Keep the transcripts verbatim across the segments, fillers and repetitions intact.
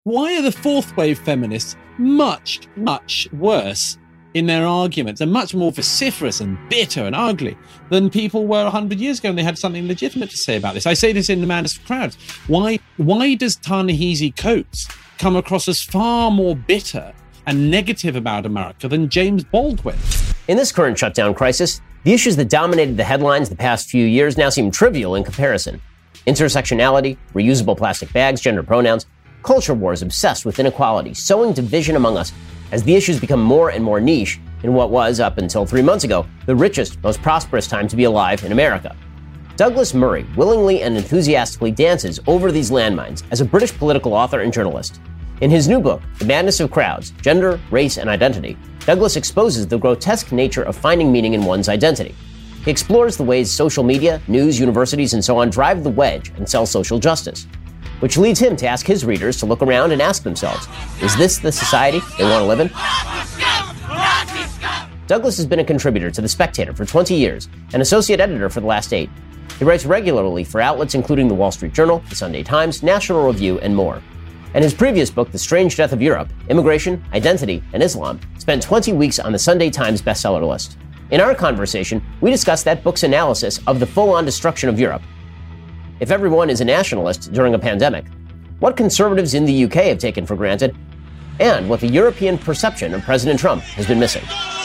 Why are the fourth wave feminists much, much worse in their arguments and much more vociferous and bitter and ugly than people were one hundred years ago and they had something legitimate to say about this? I say this in the Madness of Crowds. Why, why does Ta-Nehisi Coates come across as far more bitter and negative about America than James Baldwin? In this current shutdown crisis, the issues that dominated the headlines the past few years now seem trivial in comparison. Intersectionality, reusable plastic bags, gender pronouns, culture wars obsessed with inequality, sowing division among us as the issues become more and more niche in what was, up until three months ago, the richest, most prosperous time to be alive in America. Douglas Murray willingly and enthusiastically dances over these landmines as a British political author and journalist. In his new book, The Madness of Crowds, Gender, Race, and Identity, Douglas exposes the grotesque nature of finding meaning in one's identity. He explores the ways social media, news, universities, and so on drive the wedge and sell social justice, which leads him to ask his readers to look around and ask themselves, is this the society they want to live in? Douglas has been a contributor to The Spectator for twenty years and associate editor for the last eight. He writes regularly for outlets including The Wall Street Journal, The Sunday Times, National Review, and more. And his previous book, The Strange Death of Europe, Immigration, Identity, and Islam, spent twenty weeks on the Sunday Times bestseller list. In our conversation, we discussed that book's analysis of the full-on destruction of Europe. If everyone is a nationalist during a pandemic, what conservatives in the U K have taken for granted, and what the European perception of President Trump has been missing.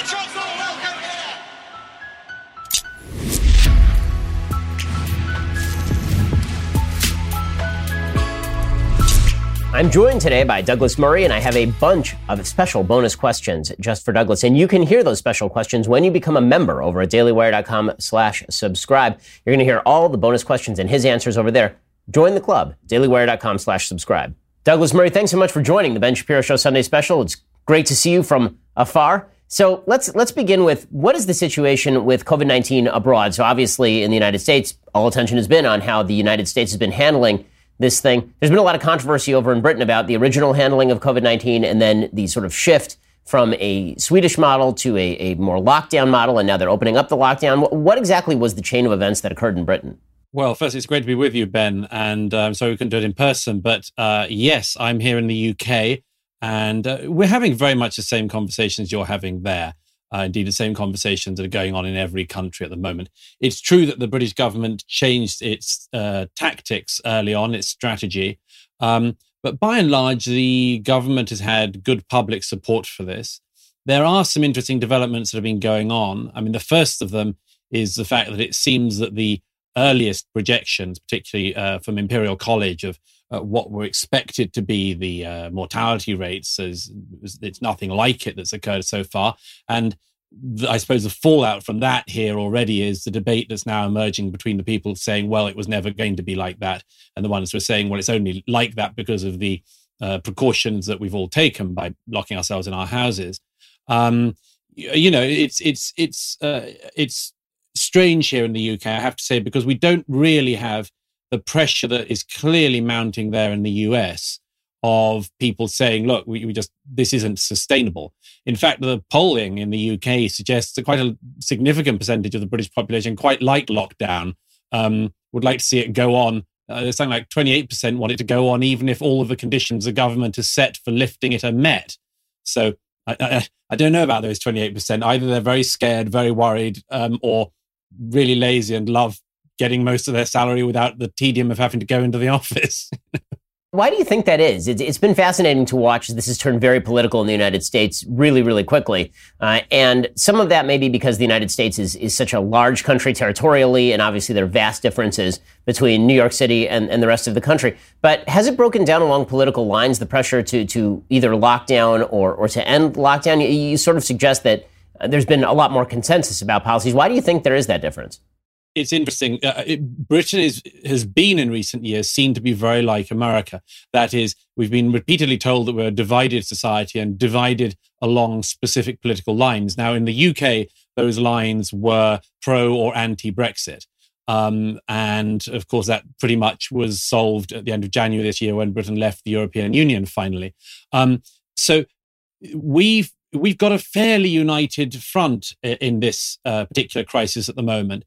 I'm joined today by Douglas Murray, and I have a bunch of special bonus questions just for Douglas. And you can hear those special questions when you become a member over at dailywire.com slash subscribe. You're going to hear all the bonus questions and his answers over there. Join the club, dailywire.com slash subscribe. Douglas Murray, thanks so much for joining the Ben Shapiro Show Sunday Special. It's great to see you from afar. So let's let's begin with, what is the situation with covid nineteen abroad? So obviously in the United States, all attention has been on how the United States has been handling this thing. There's been a lot of controversy over in Britain about the original handling of covid nineteen and then the sort of shift from a Swedish model to a, a more lockdown model, and now they're opening up the lockdown. What, what exactly was the chain of events that occurred in Britain? Well, first, it's great to be with you, Ben, and I'm um, sorry we couldn't do it in person, but uh, yes, I'm here in the U K, and uh, we're having very much the same conversations you're having there. Uh, indeed, the same conversations that are going on in every country at the moment. It's true that the British government changed its uh, tactics early on, its strategy. Um, but by and large, the government has had good public support for this. There are some interesting developments that have been going on. I mean, the first of them is the fact that it seems that the earliest projections, particularly uh, from Imperial College, of uh, what were expected to be the uh, mortality rates, is, it's nothing like it that's occurred so far. And the, I suppose the fallout from that here already is the debate that's now emerging between the people saying, well, it was never going to be like that, and the ones who are saying, well, it's only like that because of the uh, precautions that we've all taken by locking ourselves in our houses. Um, you know, it's it's it's uh, it's strange here in the U K, I have to say, because we don't really have the pressure that is clearly mounting there in the U S of people saying, look, we, we just, this isn't sustainable. In fact, the polling in the U K suggests that quite a significant percentage of the British population quite like lockdown, um, would like to see it go on. Uh, there's something like twenty-eight percent want it to go on, even if all of the conditions the government has set for lifting it are met. So I, I, I don't know about those twenty-eight percent. Either they're very scared, very worried, um, or really lazy and love getting most of their salary without the tedium of having to go into the office. Why do you think that is? It's, it's been fascinating to watch. This has turned very political in the United States really, really quickly. Uh, and some of that may be because the United States is, is such a large country territorially, and obviously there are vast differences between New York City and, and the rest of the country. But has it broken down along political lines, the pressure to, to either lock down or, or to end lockdown? You, you sort of suggest that there's been a lot more consensus about policies. Why do you think there is that difference? It's interesting. Uh, it, Britain is, has been in recent years seen to be very like America. That is, we've been repeatedly told that we're a divided society and divided along specific political lines. Now, in the U K, those lines were pro or anti-Brexit. Um, and of course, that pretty much was solved at the end of January this year when Britain left the European Union finally. Um, so we've We've got a fairly united front in this uh, particular crisis at the moment.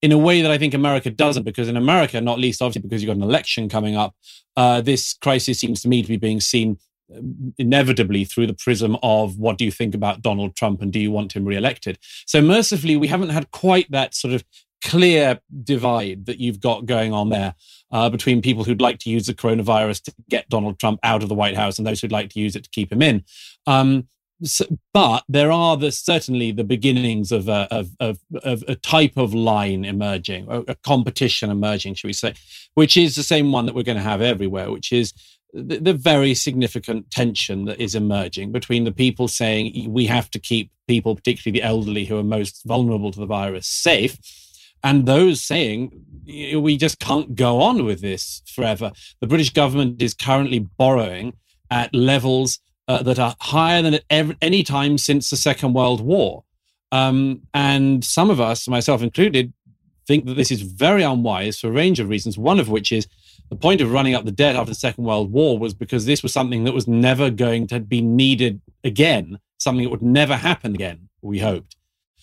in a way that I think America doesn't, because in America, not least obviously because you've got an election coming up, uh, this crisis seems to me to be being seen inevitably through the prism of what do you think about Donald Trump and do you want him reelected? So mercifully, we haven't had quite that sort of clear divide that you've got going on there uh, between people who'd like to use the coronavirus to get Donald Trump out of the White House and those who'd like to use it to keep him in. Um, so, but there are the, certainly the beginnings of a, of, of, of a type of line emerging, a, a competition emerging, shall we say, which is the same one that we're going to have everywhere, which is the, the very significant tension that is emerging between the people saying we have to keep people, particularly the elderly who are most vulnerable to the virus, safe, and those saying we just can't go on with this forever. The British government is currently borrowing at levels uh, that are higher than at ever, any time since the Second World War. Um, and some of us, myself included, think that this is very unwise for a range of reasons, one of which is the point of running up the debt after the Second World War was because this was something that was never going to be needed again, something that would never happen again, we hoped.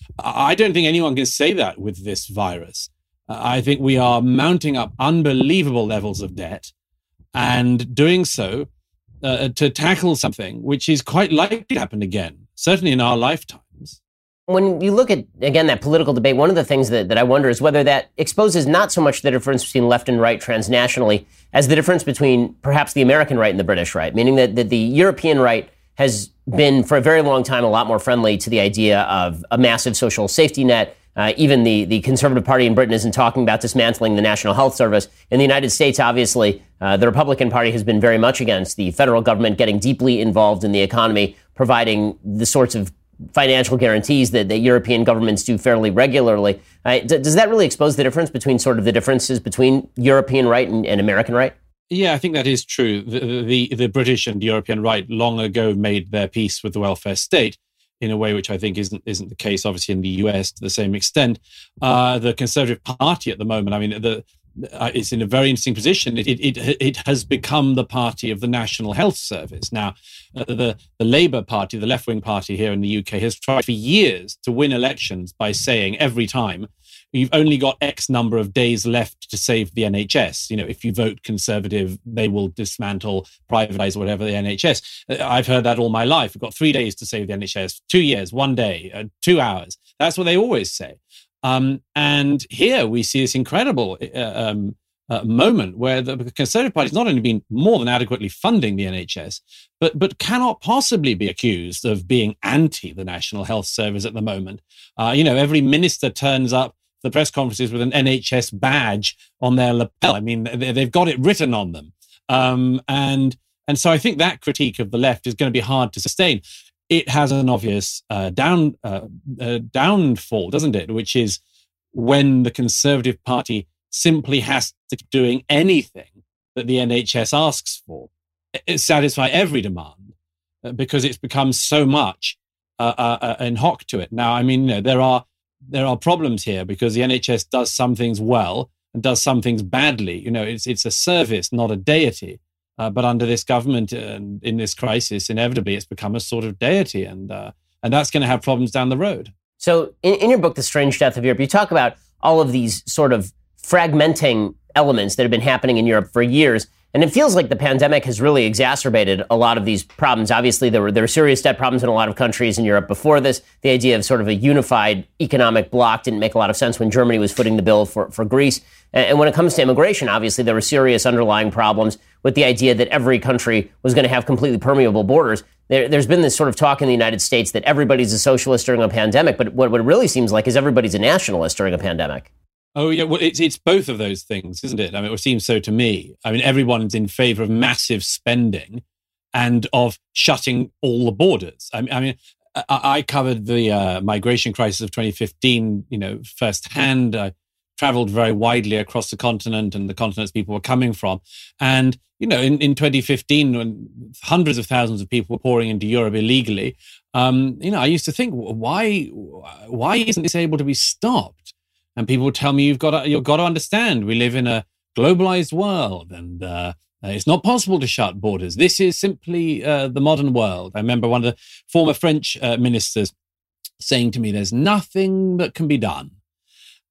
I don't think anyone can say that with this virus. I think we are mounting up unbelievable levels of debt and doing so uh, to tackle something which is quite likely to happen again, certainly in our lifetimes. When you look at, again, that political debate, one of the things that, that I wonder is whether that exposes not so much the difference between left and right transnationally as the difference between perhaps the American right and the British right, meaning that, that the European right has been for a very long time a lot more friendly to the idea of a massive social safety net. Uh, even the, the Conservative Party in Britain isn't talking about dismantling the National Health Service. In the United States, obviously, uh, the Republican Party has been very much against the federal government getting deeply involved in the economy, providing the sorts of financial guarantees that, that European governments do fairly regularly. Uh, d- does that really expose the difference between sort of the differences between European right and, and American right? Yeah, I think that is true. The, the the British and European right long ago made their peace with the welfare state in a way which I think isn't isn't the case, obviously, in the U S to the same extent. Uh, the Conservative Party at the moment, I mean, the uh, it's in a very interesting position. It, it it it has become the party of the National Health Service. Now, uh, the the Labour Party, the left-wing party here in the U K, has tried for years to win elections by saying every time, you've only got X number of days left to save the N H S. You know, if you vote Conservative, they will dismantle, privatize, or whatever the N H S. I've heard that all my life. We've got three days to save the N H S, two years, one day, uh, two hours. That's what they always say. Um, and here we see this incredible uh, um, uh, moment where the Conservative Party has not only been more than adequately funding the N H S, but but cannot possibly be accused of being anti the National Health Service at the moment. Uh, you know, every minister turns up the press conferences with an N H S badge on their lapel. I mean, they've got it written on them. Um, and and so I think that critique of the left is going to be hard to sustain. It has an obvious uh, down uh, uh, downfall, doesn't it? Which is when the Conservative Party simply has to keep doing anything that the N H S asks for, it satisfy every demand, uh, because it's become so much uh, uh, in hock to it. Now, I mean, you know, there are There are problems here because the N H S does some things well and does some things badly. You know, it's it's a service, not a deity. Uh, but under this government and in this crisis, inevitably, it's become a sort of deity, and uh, and that's going to have problems down the road. So, in, in your book, The Strange Death of Europe, you talk about all of these sort of fragmenting elements that have been happening in Europe for years. And it feels like the pandemic has really exacerbated a lot of these problems. Obviously, there were there were serious debt problems in a lot of countries in Europe before this. The idea of sort of a unified economic bloc didn't make a lot of sense when Germany was footing the bill for, for Greece. And when it comes to immigration, obviously, there were serious underlying problems with the idea that every country was going to have completely permeable borders. There, there's been this sort of talk in the United States that everybody's a socialist during a pandemic, but what, what it really seems like is everybody's a nationalist during a pandemic. Oh, yeah. Well, it's it's both of those things, isn't it? I mean, it seems so to me. I mean, everyone's in favor of massive spending and of shutting all the borders. I mean, I, mean, I, I covered the uh, migration crisis of twenty fifteen, you know, firsthand. I traveled very widely across the continent and the continents people were coming from. And, you know, in, in twenty fifteen, when hundreds of thousands of people were pouring into Europe illegally, um, you know, I used to think, why, why isn't this able to be stopped? And people would tell me, you've got to, you've got to understand, we live in a globalized world and uh, it's not possible to shut borders. This is simply uh, the modern world. I remember one of the former French uh, ministers saying to me, there's nothing that can be done.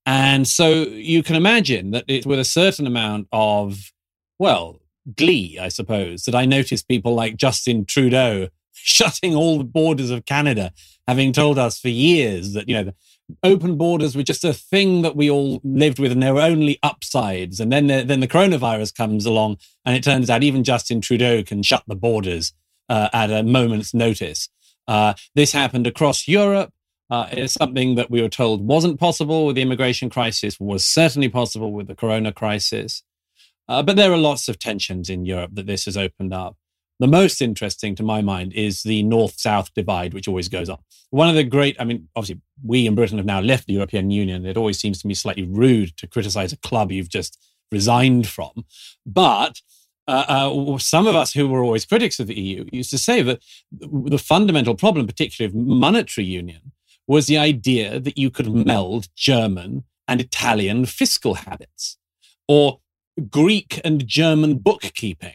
And so you can imagine that it's with a certain amount of, well, glee, I suppose, that I noticed people like Justin Trudeau shutting all the borders of Canada, having told us for years that, you know, the open borders were just a thing that we all lived with and there were only upsides. And then the, then the coronavirus comes along and it turns out even Justin Trudeau can shut the borders uh, at a moment's notice. Uh, this happened across Europe. Uh, it's something that we were told wasn't possible with the immigration crisis, was certainly possible with the corona crisis. Uh, but there are lots of tensions in Europe that this has opened up. The most interesting, to my mind, is the North-South divide, which always goes on. One of the great, I mean, obviously, we in Britain have now left the European Union. It always seems to me slightly rude to criticize a club you've just resigned from. But uh, uh, some of us who were always critics of the E U used to say that the fundamental problem, particularly of monetary union, was the idea that you could meld German and Italian fiscal habits, or Greek and German bookkeeping.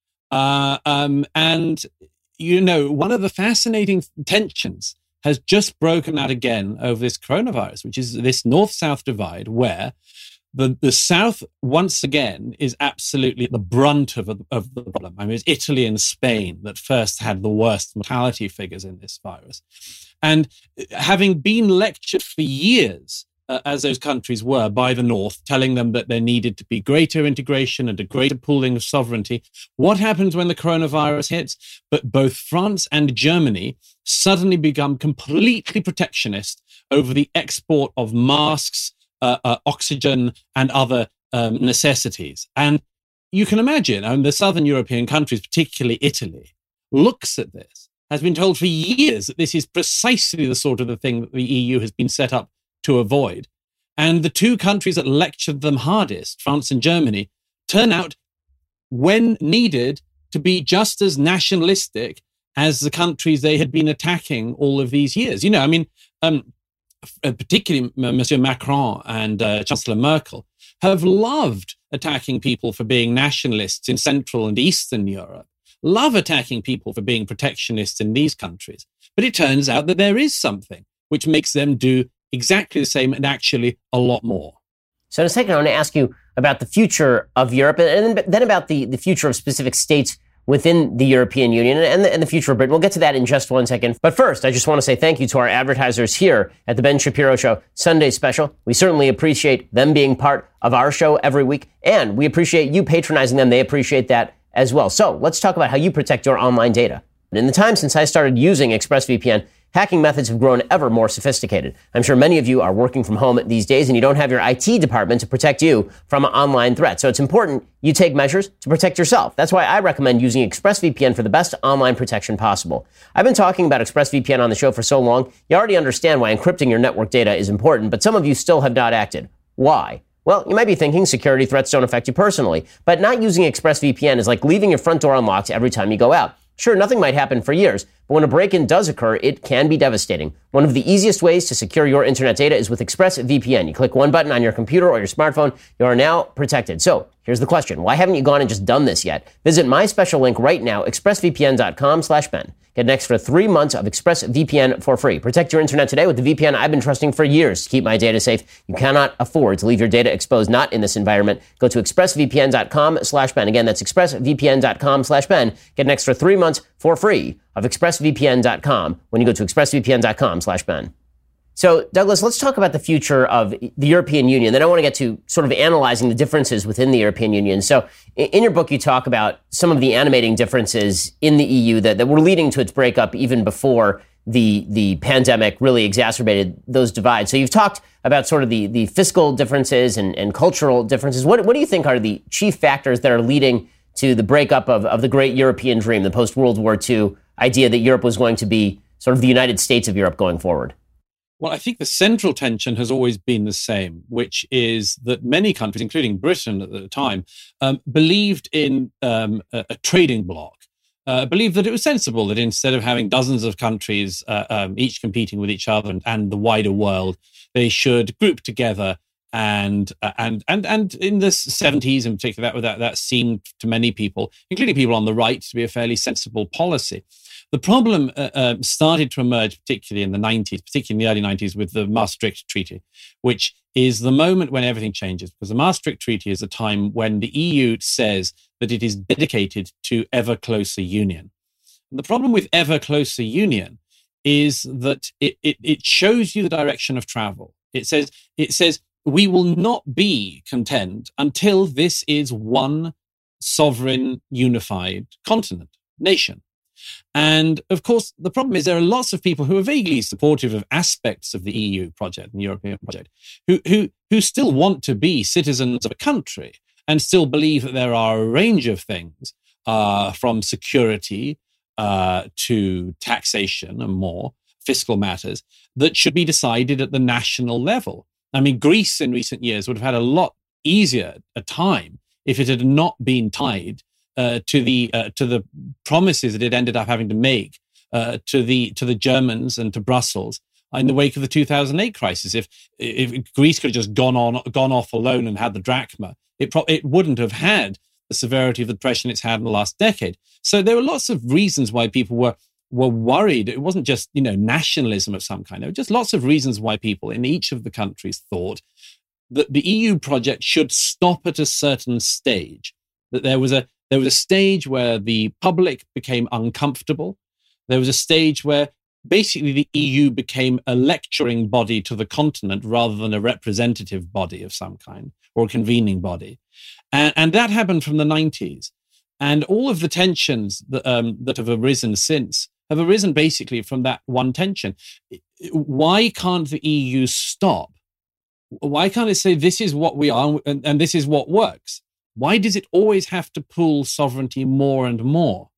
Uh, um, and, you know, one of the fascinating tensions has just broken out again over this coronavirus, which is this North-South divide where the, the South, once again, is absolutely at the brunt of, of the problem. I mean, it's Italy and Spain that first had the worst mortality figures in this virus. And having been lectured for years, uh, as those countries were, by the North, telling them that there needed to be greater integration and a greater pooling of sovereignty, what happens when the coronavirus hits? But both France and Germany suddenly become completely protectionist over the export of masks, uh, uh, oxygen, and other um, necessities. And you can imagine, I mean, the southern European countries, particularly Italy, looks at this, has been told for years that this is precisely the sort of the thing that the E U has been set up to avoid. And the two countries that lectured them hardest, France and Germany, turn out, when needed, to be just as nationalistic as the countries they had been attacking all of these years. You know, I mean, um, particularly Monsieur Macron and uh, Chancellor Merkel have loved attacking people for being nationalists in Central and Eastern Europe, love attacking people for being protectionists in these countries. But it turns out that there is something which makes them do exactly the same and actually a lot more. So in a second, I want to ask you about the future of Europe and then about the, the future of specific states within the European Union and the, and the future of Britain. We'll get to that in just one second. But first, I just want to say thank you to our advertisers here at the Ben Shapiro Show Sunday Special. We certainly appreciate them being part of our show every week, and we appreciate you patronizing them. They appreciate that as well. So let's talk about how you protect your online data. In the time since I started using ExpressVPN, hacking methods have grown ever more sophisticated. I'm sure many of you are working from home these days and you don't have your I T department to protect you from online threats. So it's important you take measures to protect yourself. That's why I recommend using ExpressVPN for the best online protection possible. I've been talking about ExpressVPN on the show for so long, you already understand why encrypting your network data is important, but some of you still have not acted. Why? Well, you might be thinking security threats don't affect you personally, but not using ExpressVPN is like leaving your front door unlocked every time you go out. Sure, nothing might happen for years, but when a break-in does occur, it can be devastating. One of the easiest ways to secure your internet data is with ExpressVPN. You click one button on your computer or your smartphone, you are now protected. So, here's the question. Why haven't you gone and just done this yet? Visit my special link right now, expressvpn.com slash Ben. Get an extra three months of ExpressVPN for free. Protect your internet today with the V P N I've been trusting for years to keep my data safe. You cannot afford to leave your data exposed, not in this environment. Go to expressvpn.com slash Ben. Again, that's expressvpn.com slash Ben. Get an extra three months for free of expressvpn dot com when you go to expressvpn.com slash Ben. So, Douglas, let's talk about the future of the European Union. Then I want to get to sort of analyzing the differences within the European Union. So, in your book, you talk about some of the animating differences in the E U that, that were leading to its breakup even before the the pandemic really exacerbated those divides. So, you've talked about sort of the, the fiscal differences and, and cultural differences. What, what do you think are the chief factors that are leading to the breakup of, of the great European dream, the post-World War Two idea that Europe was going to be sort of the United States of Europe going forward? Well, I think the central tension has always been the same, which is that many countries, including Britain at the time, um, believed in um, a, a trading bloc, uh, believed that it was sensible that instead of having dozens of countries, uh, um, each competing with each other and, and the wider world, they should group together. And uh, and and and in the seventies in particular, that, that that seemed to many people, including people on the right, to be a fairly sensible policy. The problem uh, uh, started to emerge, particularly in the nineties, particularly in the early nineties, with the Maastricht Treaty, which is the moment when everything changes, because the Maastricht Treaty is a time when the E U says that it is dedicated to ever closer union. And the problem with ever closer union is that it, it, it shows you the direction of travel. It says, it says, we will not be content until this is one sovereign, unified continent, nation. And of course, the problem is there are lots of people who are vaguely supportive of aspects of the E U project and the European project, who, who, who still want to be citizens of a country and still believe that there are a range of things, uh, from security uh, to taxation and more, fiscal matters, that should be decided at the national level. I mean, Greece in recent years would have had a lot easier a time if it had not been tied Uh, to the uh, to the promises that it ended up having to make uh, to the to the Germans and to Brussels in the wake of the two thousand eight crisis. If if Greece could have just gone on gone off alone and had the drachma, it pro- it wouldn't have had the severity of the depression it's had in the last decade. So there were lots of reasons why people were were worried. It wasn't just, you know, nationalism of some kind. There were just lots of reasons why people in each of the countries thought that the E U project should stop at a certain stage. That there was a There was a stage where the public became uncomfortable. There was a stage where basically the E U became a lecturing body to the continent rather than a representative body of some kind or a convening body. And, and that happened from the nineties. And all of the tensions that, um, that have arisen since have arisen basically from that one tension. Why can't the E U stop? Why can't it say this is what we are and, and this is what works? Why does it always have to pool sovereignty more and more?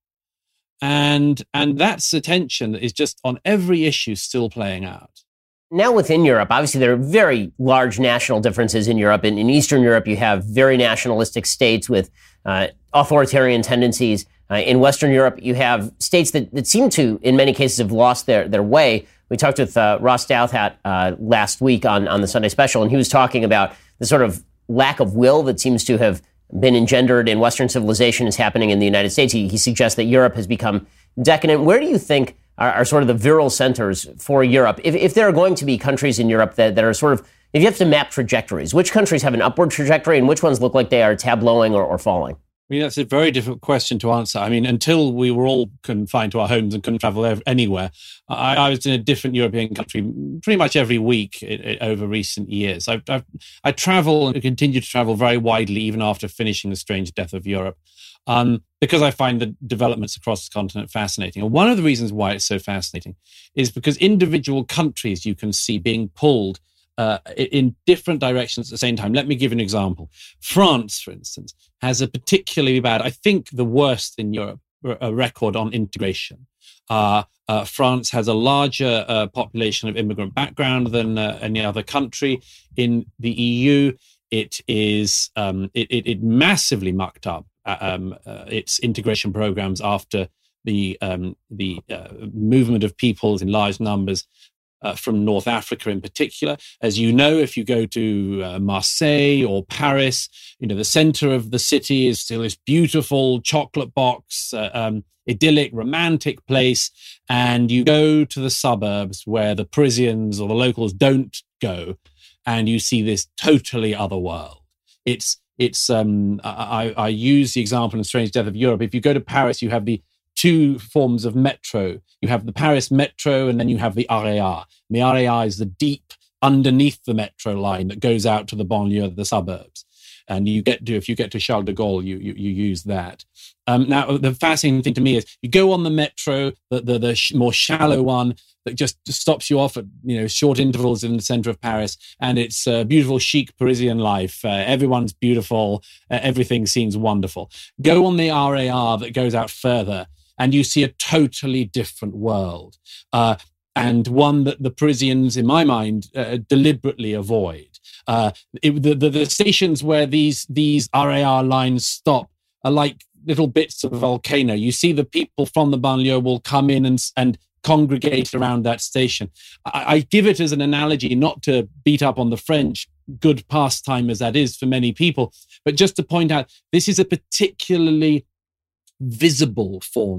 And and that's a tension that is just on every issue still playing out. Now within Europe, obviously there are very large national differences in Europe. In, in Eastern Europe, you have very nationalistic states with uh, authoritarian tendencies. Uh, in Western Europe, you have states that, that seem to, in many cases, have lost their, their way. We talked with uh, Ross Douthat uh, last week on, on the Sunday Special, and he was talking about the sort of lack of will that seems to have been engendered in Western civilization is happening in the United States. He, he suggests that Europe has become decadent. Where do you think are, are sort of the virile centers for Europe? If, if there are going to be countries in Europe that, that are sort of, if you have to map trajectories, which countries have an upward trajectory and which ones look like they are tableauing or, or falling? I mean, that's a very difficult question to answer. I mean, until we were all confined to our homes and couldn't travel ev- anywhere, I, I was in a different European country pretty much every week it, it, over recent years. I've, I've, I travel and continue to travel very widely, even after finishing The Strange Death of Europe, um, because I find the developments across the continent fascinating. And one of the reasons why it's so fascinating is because individual countries you can see being pulled Uh, in different directions at the same time. Let me give an example. France, for instance, has a particularly bad, I think the worst in Europe, a record on integration. Uh, uh, France has a larger uh, population of immigrant background than uh, any other country in the E U. It is um, it, it, it massively mucked up uh, um, uh, its integration programs after the um, the uh, movement of peoples in large numbers Uh, from North Africa in particular. As you know, if you go to uh, Marseille or Paris, you know, the center of the city is still this beautiful chocolate box, uh, um, idyllic, romantic place. And you go to the suburbs where the Parisians or the locals don't go, and you see this totally other world. It's, it's, um, I, I use the example in Strange Death of Europe. If you go to Paris, you have the two forms of metro. You have the Paris Metro, and then you have the R E R. And the R E R is the deep underneath the metro line that goes out to the banlieue, the suburbs. And you get to, if you get to Charles de Gaulle, you you, you use that. Um, now, the fascinating thing to me is you go on the metro, the the, the sh- more shallow one that just stops you off at, you know, short intervals in the center of Paris, and it's a beautiful, chic Parisian life. Uh, everyone's beautiful. Uh, everything seems wonderful. Go on the R E R that goes out further, and you see a totally different world, uh, and one that the Parisians, in my mind, uh, deliberately avoid. Uh, it, the, the, the stations where these these R A R lines stop are like little bits of a volcano. You see the people from the banlieue will come in and, and congregate around that station. I, I give it as an analogy, not to beat up on the French, good pastime as that is for many people, but just to point out this is a particularly visible form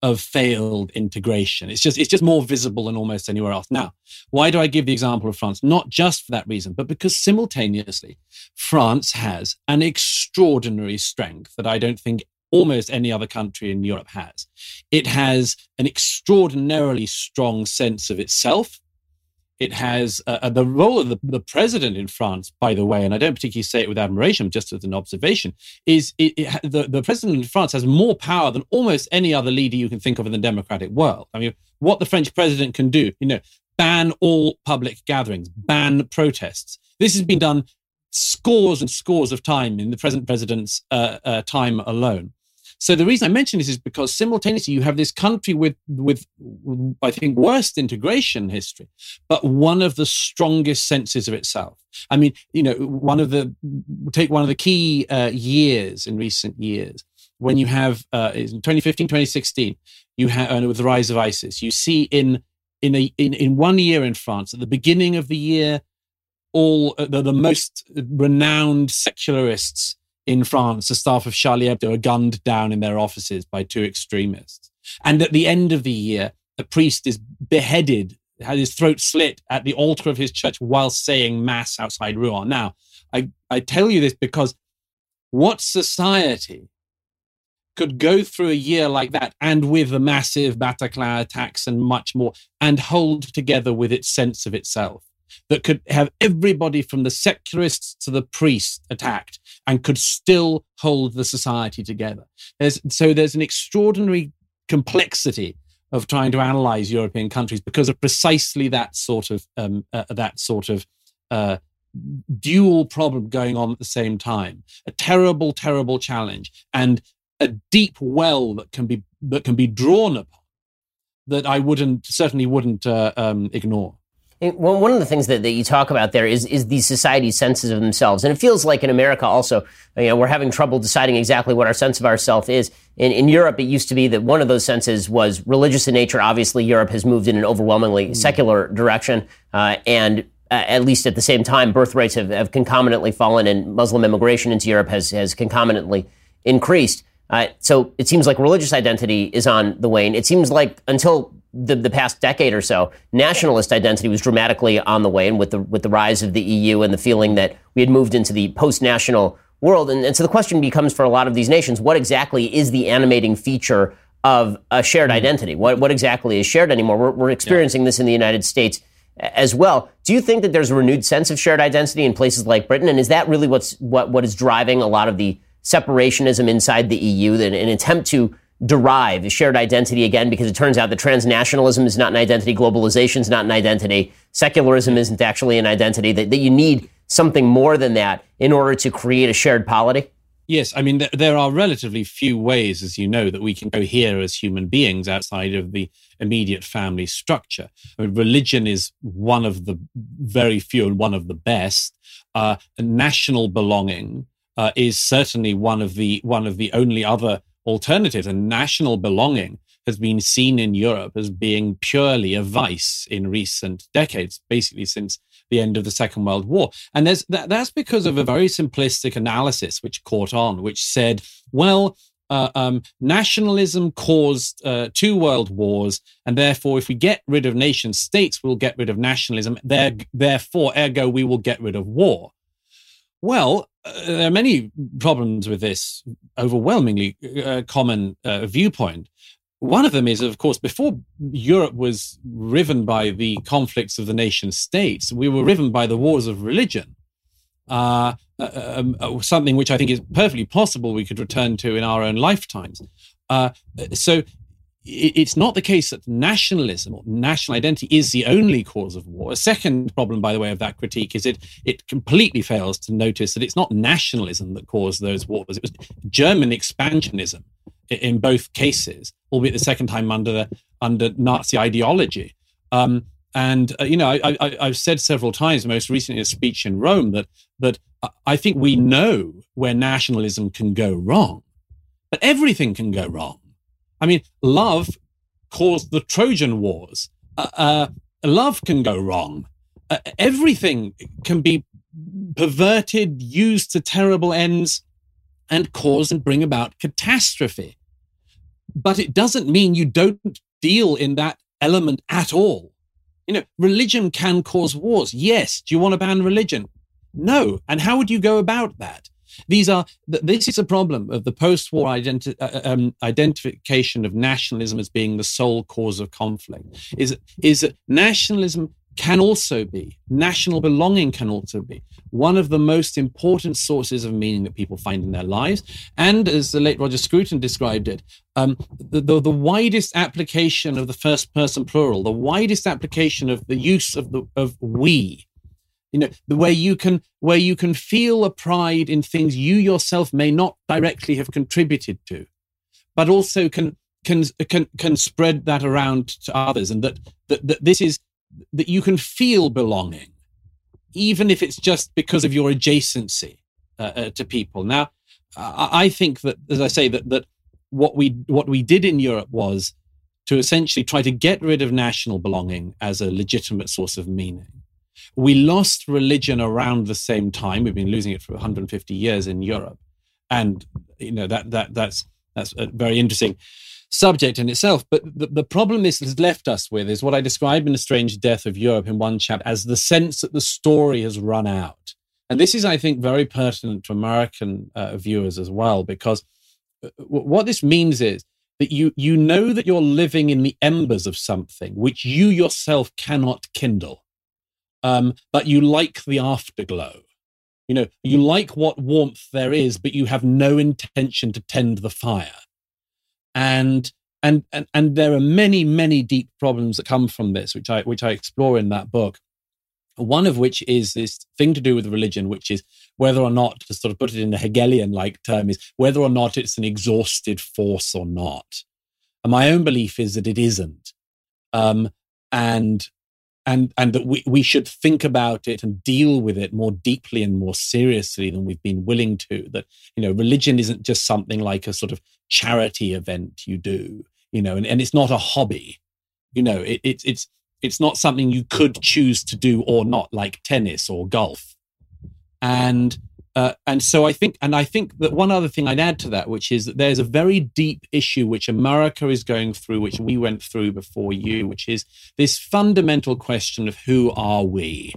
of failed integration. It's just it's just more visible than almost anywhere else. Now, why do I give the example of France? Not just for that reason, but because simultaneously, France has an extraordinary strength that I don't think almost any other country in Europe has. It has an extraordinarily strong sense of itself. It has uh, the role of the, the president in France, by the way, and I don't particularly say it with admiration, just as an observation, is it, it, the, the president in France has more power than almost any other leader you can think of in the democratic world. I mean, what the French president can do, you know, ban all public gatherings, ban protests. This has been done scores and scores of time in the present president's uh, uh, time alone. So the reason I mention this is because simultaneously you have this country with, with, I think, worst integration history, but one of the strongest senses of itself. I mean, you know, one of the, take one of the key uh, years in recent years, when you have, uh, in twenty fifteen, twenty sixteen, you have, uh, with the rise of ISIS, you see in, in, a, in, in one year in France, at the beginning of the year, all uh, the, the most renowned secularists in France, the staff of Charlie Hebdo, are gunned down in their offices by two extremists. And at the end of the year, a priest is beheaded, had his throat slit at the altar of his church while saying mass outside Rouen. Now, I, I tell you this because what society could go through a year like that and with the massive Bataclan attacks and much more and hold together with its sense of itself, that could have everybody from the secularists to the priests attacked and could still hold the society together. There's, so there's an extraordinary complexity of trying to analyze European countries because of precisely that sort of um, uh, that sort of uh, dual problem going on at the same time. A terrible, terrible challenge and a deep well that can be that can be drawn upon that I wouldn't certainly wouldn't uh, um, ignore. Well, one of the things that, that you talk about there is is these society's senses of themselves. And it feels like in America also, you know, we're having trouble deciding exactly what our sense of ourself is. In, in Europe, it used to be that one of those senses was religious in nature. Obviously, Europe has moved in an overwhelmingly mm. secular direction. Uh, and uh, at least at the same time, birth rates have, have concomitantly fallen and Muslim immigration into Europe has, has concomitantly increased. Uh, so it seems like religious identity is on the wane. It seems like until the, the past decade or so, nationalist identity was dramatically on the wane with the with the rise of the E U and the feeling that we had moved into the post-national world. And, and so the question becomes for a lot of these nations, what exactly is the animating feature of a shared identity? What what exactly is shared anymore? We're, we're experiencing yeah. this in the United States as well. Do you think that there's a renewed sense of shared identity in places like Britain? And is that really what's what what is driving a lot of the separationism inside the E U, that an attempt to derive a shared identity again, because it turns out that transnationalism is not an identity, globalization is not an identity, secularism isn't actually an identity, that, that you need something more than that in order to create a shared polity? Yes, I mean, th- there are relatively few ways, as you know, that we can cohere as human beings outside of the immediate family structure. I mean, religion is one of the very few and one of the best. Uh, national belonging Uh, is certainly one of the one of the only other alternatives. And national belonging has been seen in Europe as being purely a vice in recent decades, basically since the end of the Second World War. And there's, that, that's because of a very simplistic analysis which caught on, which said, well, uh, um, nationalism caused uh, two world wars, and therefore if we get rid of nation states, we'll get rid of nationalism. There, therefore, ergo, we will get rid of war. Well, uh, there are many problems with this overwhelmingly uh, common uh, viewpoint. One of them is, of course, before Europe was riven by the conflicts of the nation states, we were riven by the wars of religion, uh, um, uh, something which I think is perfectly possible we could return to in our own lifetimes. Uh, so it's not the case that nationalism or national identity is the only cause of war. A second problem, by the way, of that critique is it it completely fails to notice that it's not nationalism that caused those wars. It was German expansionism in both cases, albeit the second time under the, under Nazi ideology. Um, and uh, you know, I, I, I've said several times, most recently in a speech in Rome, that that I think we know where nationalism can go wrong, but everything can go wrong. I mean, love caused the Trojan Wars. Uh, uh, love can go wrong. Uh, everything can be perverted, used to terrible ends, and cause and bring about catastrophe. but it doesn't mean you don't deal in that element at all. You know, religion can cause wars. Yes. Do you want to ban religion? No. And how would you go about that? These are, this is a problem of the post-war identi- uh, um, identification of nationalism as being the sole cause of conflict, is, is that nationalism can also be, national belonging can also be, one of the most important sources of meaning that people find in their lives. And as the late Roger Scruton described it, um, the, the, the widest application of the first person plural, the widest application of the use of the of we, you know, the way you can, where you can feel a pride in things you yourself may not directly have contributed to, but also can can can can spread that around to others, and that that, that this is that you can feel belonging, even if it's just because of your adjacency uh, uh, to people. Now, uh, I think that, as I say, that that what we what we did in Europe was to essentially try to get rid of national belonging as a legitimate source of meaning. We lost religion around the same time. We've been losing it for one hundred fifty years in Europe, and you know that that that's that's a very interesting subject in itself. But the, the problem this has left us with is what I described in A Strange Death of Europe in one chapter as the sense that the story has run out. And this is, I think, very pertinent to American uh, viewers as well, because w- what this means is that you you know that you're living in the embers of something which you yourself cannot kindle, um, but you like the afterglow. You know, you like what warmth there is, but you have no intention to tend the fire. And, and and and there are many, many deep problems that come from this, which I which I explore in that book. One of which is this thing to do with religion, which is whether or not, to sort of put it in a Hegelian-like term, is whether or not it's an exhausted force or not. And my own belief is that it isn't, um, and and and that we we should think about it and deal with it more deeply and more seriously than we've been willing to. That, you know, religion isn't just something like a sort of charity event you do, you know, and, and it's not a hobby, you know, it, it, it's it's not something you could choose to do or not, like tennis or golf. And uh, and so I think, and I think that one other thing I'd add to that, which is that there's a very deep issue which America is going through, which we went through before you, which is this fundamental question of who are we?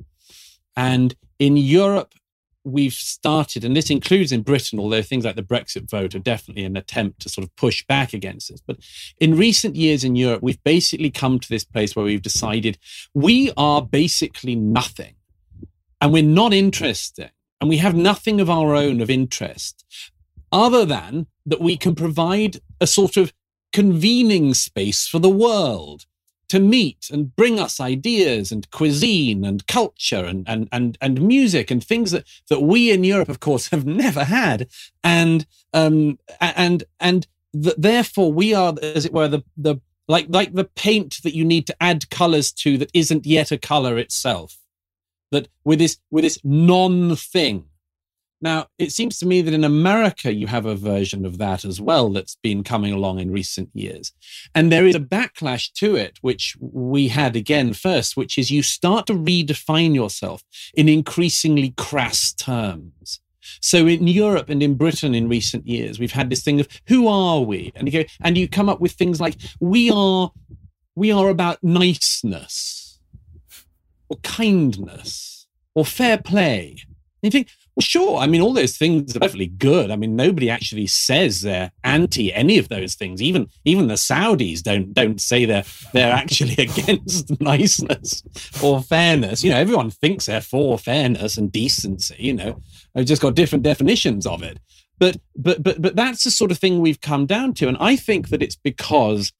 And in Europe, we've started, and this includes in Britain, although things like the Brexit vote are definitely an attempt to sort of push back against this. But in recent years in Europe, we've basically come to this place where we've decided we are basically nothing, and we're not interesting, and we have nothing of our own of interest, other than that we can provide a sort of convening space for the world to meet and bring us ideas and cuisine and culture and and and, and music and things that, that we in Europe, of course, have never had. And um and and th- therefore we are, as it were, the the like like the paint that you need to add colors to that isn't yet a color itself. That with this with this non-thing. Now, it seems to me that in America, you have a version of that as well that's been coming along in recent years. And there is a backlash to it, which we had again first, which is you start to redefine yourself in increasingly crass terms. So in Europe and in Britain in recent years, we've had this thing of who are we? And you go, and you come up with things like we are, we are about niceness or kindness or fair play. And you think, well, sure. I mean, all those things are definitely good. I mean, nobody actually says they're anti any of those things. Even even the Saudis don't don't say they're they're actually against niceness or fairness. You know, everyone thinks they're for fairness and decency. You know, they've just got different definitions of it. But but but but that's the sort of thing we've come down to, and I think that it's because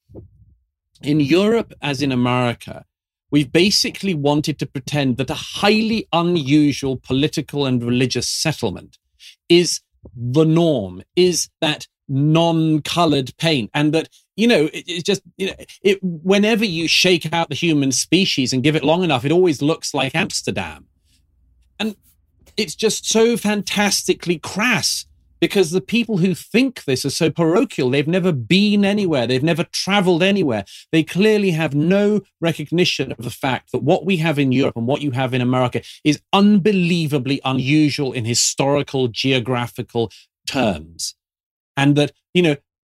in Europe, as in America, we've basically wanted to pretend that a highly unusual political and religious settlement is the norm, is that non-colored paint. And that, you know, it, it's just, you know, it, whenever you shake out the human species and give it long enough, it always looks like Amsterdam. And it's just so fantastically crass, because the people who think this are so parochial. They've never been anywhere. They've never traveled anywhere. They clearly have no recognition of the fact that what we have in Europe and what you have in America is unbelievably unusual in historical, geographical terms. And that, you know,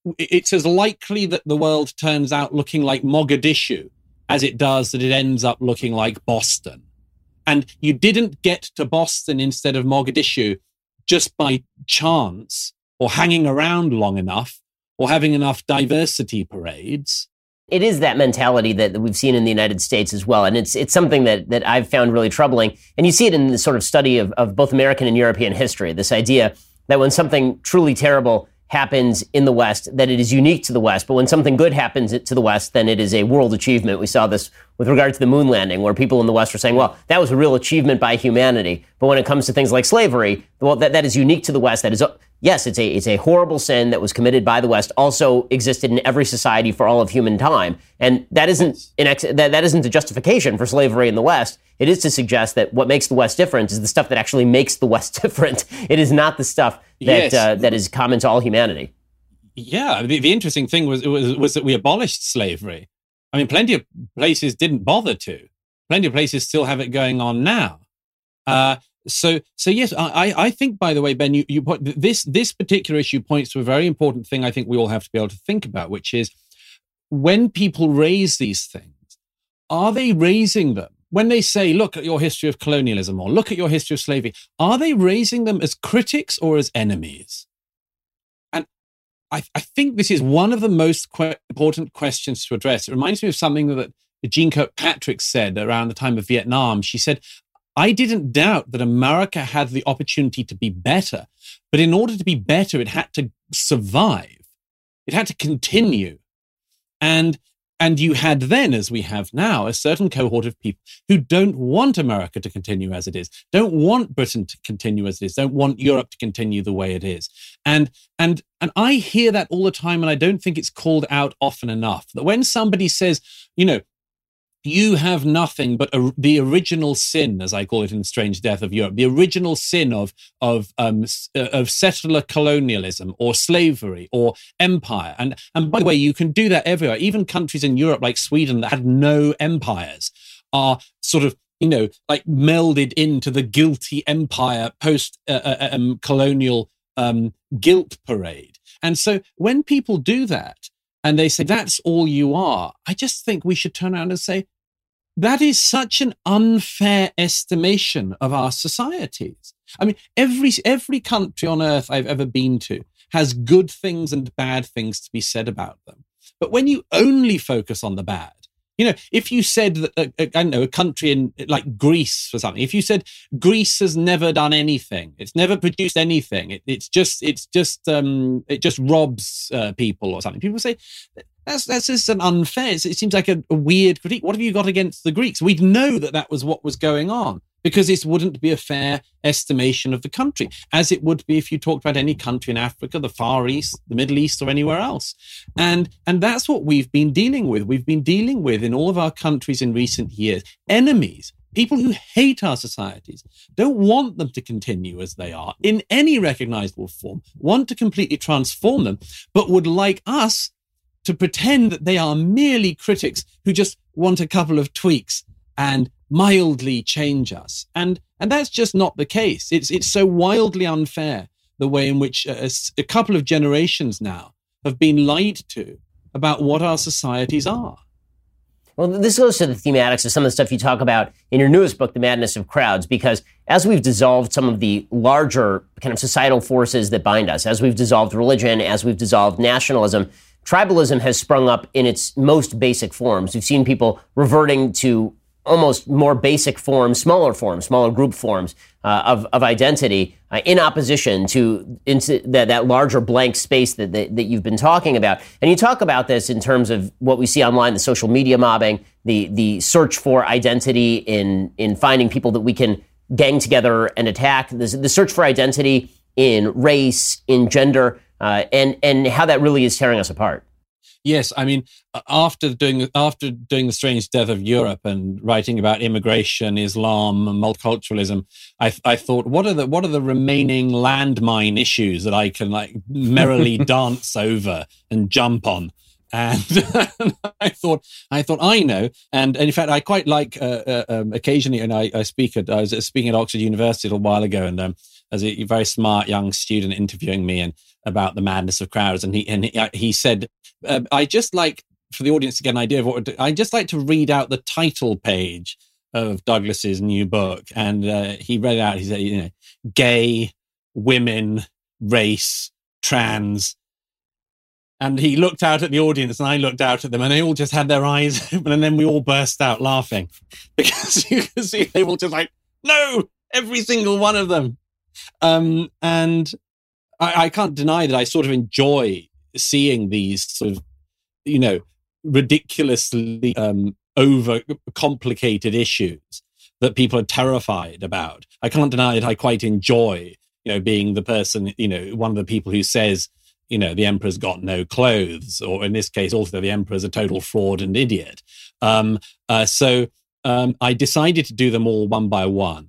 it's as likely that the world turns out looking like Mogadishu as it does that it ends up looking like Boston. And you didn't get to Boston instead of Mogadishu just by chance or hanging around long enough or having enough diversity parades. It is that mentality that, that we've seen in the United States as well. And it's it's something that, that I've found really troubling. And you see it in the sort of study of, of both American and European history, this idea that when something truly terrible happens in the West, that it is unique to the West. But when something good happens to the West, then it is a world achievement. We saw this with regard to the moon landing, where people in the West were saying, well, that was a real achievement by humanity. But when it comes to things like slavery, well, that, that is unique to the West. That is, yes, it's a, it's a horrible sin that was committed by the West, also existed in every society for all of human time. And that isn't an ex- that, that isn't a justification for slavery in the West. It is to suggest that what makes the West different is the stuff that actually makes the West different. It is not the stuff that yes. uh, that is common to all humanity. Yeah, the, the interesting thing was, was was that we abolished slavery. I mean, plenty of places didn't bother to. Plenty of places still have it going on now. Uh, so, so yes, I, I think. By the way, Ben, you, you put this this particular issue points to a very important thing. I think we all have to be able to think about, which is when people raise these things, are they raising them? When they say, look at your history of colonialism or look at your history of slavery, are they raising them as critics or as enemies? And I, I think this is one of the most que- important questions to address. It reminds me of something that Jeane Kirkpatrick said around the time of Vietnam. She said, I didn't doubt that America had the opportunity to be better, but in order to be better, it had to survive. It had to continue. And And you had then, as we have now, a certain cohort of people who don't want America to continue as it is, don't want Britain to continue as it is, don't want Europe to continue the way it is. And and and I hear that all the time, and I don't think it's called out often enough, that when somebody says, you know, you have nothing but a, the original sin, as I call it in Strange Death of Europe, the original sin of of um, of settler colonialism or slavery or empire. And and by the way, you can do that everywhere. Even countries in Europe like Sweden that had no empires are sort of, you know, like melded into the guilty empire post uh, um, colonial um, guilt parade. And so when people do that and they say that's all you are, I just think we should turn around and say, that is such an unfair estimation of our societies. I mean, every every country on earth I've ever been to has good things and bad things to be said about them. But when you only focus on the bad, you know, if you said that, uh, I don't know, a country in like Greece or something, if you said Greece has never done anything, it's never produced anything, it, it's just, it's just, um, it just robs uh, people or something, people say, That's that's just an unfair. It seems like a, a weird critique. What have you got against the Greeks? We'd know that that was what was going on because this wouldn't be a fair estimation of the country, as it would be if you talked about any country in Africa, the Far East, the Middle East, or anywhere else. And and that's what we've been dealing with. We've been dealing with in all of our countries in recent years, enemies, people who hate our societies, don't want them to continue as they are in any recognizable form, want to completely transform them, but would like us to pretend that they are merely critics who just want a couple of tweaks and mildly change us. And and that's just not the case. It's it's so wildly unfair, the way in which a, a couple of generations now have been lied to about what our societies are. Well, this goes to the thematics of some of the stuff you talk about in your newest book, The Madness of Crowds, because as we've dissolved some of the larger kind of societal forces that bind us, as we've dissolved religion, as we've dissolved nationalism, tribalism has sprung up in its most basic forms. We've seen people reverting to almost more basic forms, smaller forms, smaller group forms uh, of, of identity uh, in opposition to into that, that larger blank space that, that, that you've been talking about. And you talk about this in terms of what we see online, the social media mobbing, the the search for identity in, in finding people that we can gang together and attack, the, the search for identity in race, in gender, uh, and, and how that really is tearing us apart. Yes, I mean, after doing after doing The Strange Death of Europe and writing about immigration, Islam, and multiculturalism, I, I thought, what are the what are the remaining landmine issues that I can like merrily dance over and jump on? And I thought, I thought, I know, and, and in fact, I quite like uh, uh, um, occasionally, and I, I speak at I was speaking at Oxford University a little while ago, and um, as a very smart young student interviewing me, and about the madness of crowds. And he and he, he said, uh, I just like, for the audience to get an idea of what, I just like to read out the title page of Douglas's new book. And uh, he read out, he said, you know, gay, women, race, trans. And he looked out at the audience and I looked out at them and they all just had their eyes open and then we all burst out laughing because you can see they were just like, no, every single one of them. Um, and I, I can't deny that I sort of enjoy seeing these sort of, you know, ridiculously um, over complicated issues that people are terrified about. I can't deny that I quite enjoy, you know, being the person, you know, one of the people who says, you know, the emperor's got no clothes, or in this case, also the emperor's a total fraud and idiot. Um, uh, so um, I decided to do them all one by one,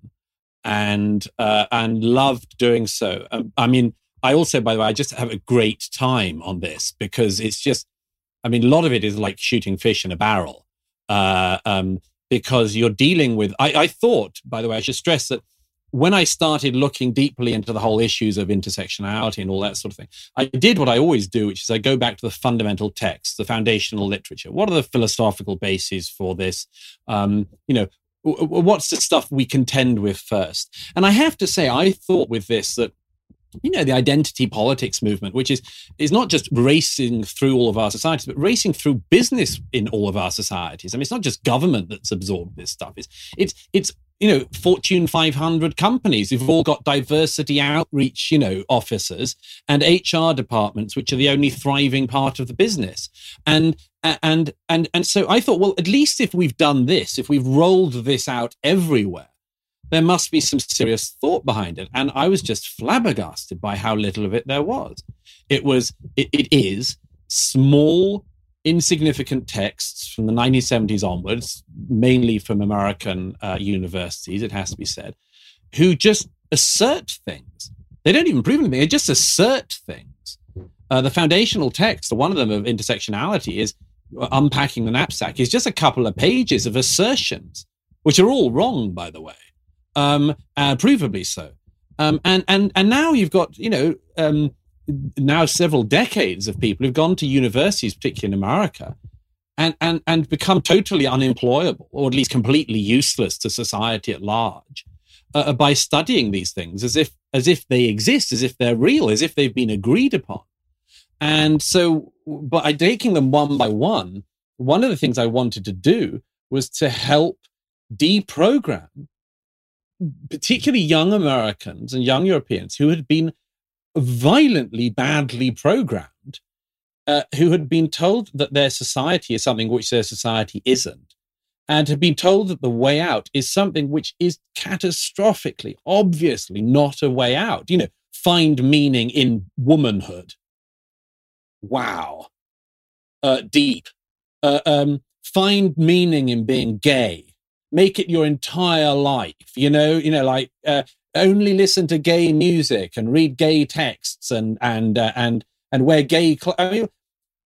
and uh, and loved doing so. Um, I mean, I also, by the way, I just have a great time on this because it's just, I mean, a lot of it is like shooting fish in a barrel, uh, um, because you're dealing with. I, I thought, by the way, I should stress that when I started looking deeply into the whole issues of intersectionality and all that sort of thing, I did what I always do, which is I go back to the fundamental texts, the foundational literature. What are the philosophical bases for this? Um, you know, w- what's the stuff we contend with first? And I have to say, I thought with this that, you know, the identity politics movement, which is is not just racing through all of our societies, but racing through business in all of our societies. I mean, it's not just government that's absorbed this stuff. It's it's it's you know, Fortune five hundred companies who've all got diversity outreach, you know, officers and H R departments, which are the only thriving part of the business. And and and and so I thought, well, at least if we've done this, if we've rolled this out everywhere, there must be some serious thought behind it. And I was just flabbergasted by how little of it there was. It was, it, it is small, insignificant texts from the nineteen seventies onwards, mainly from American uh, universities, it has to be said, who just assert things. They don't even prove anything, they just assert things. Uh, the foundational text, one of them of intersectionality, is Unpacking the Knapsack, is just a couple of pages of assertions, which are all wrong, by the way. Um, uh, provably so. Um, and, and, and now you've got, you know, um, now several decades of people who've gone to universities, particularly in America, and, and, and become totally unemployable, or at least completely useless to society at large, uh, by studying these things as if, as if they exist, as if they're real, as if they've been agreed upon. And so by taking them one by one, one of the things I wanted to do was to help deprogram particularly young Americans and young Europeans who had been violently, badly programmed, uh, who had been told that their society is something which their society isn't, and had been told that the way out is something which is catastrophically, obviously not a way out. You know, find meaning in womanhood. Wow. Uh, deep. Uh, um, find meaning in being gay. Make it your entire life, you know, you know, like uh, only listen to gay music and read gay texts and and uh, and and wear gay clothes. I mean,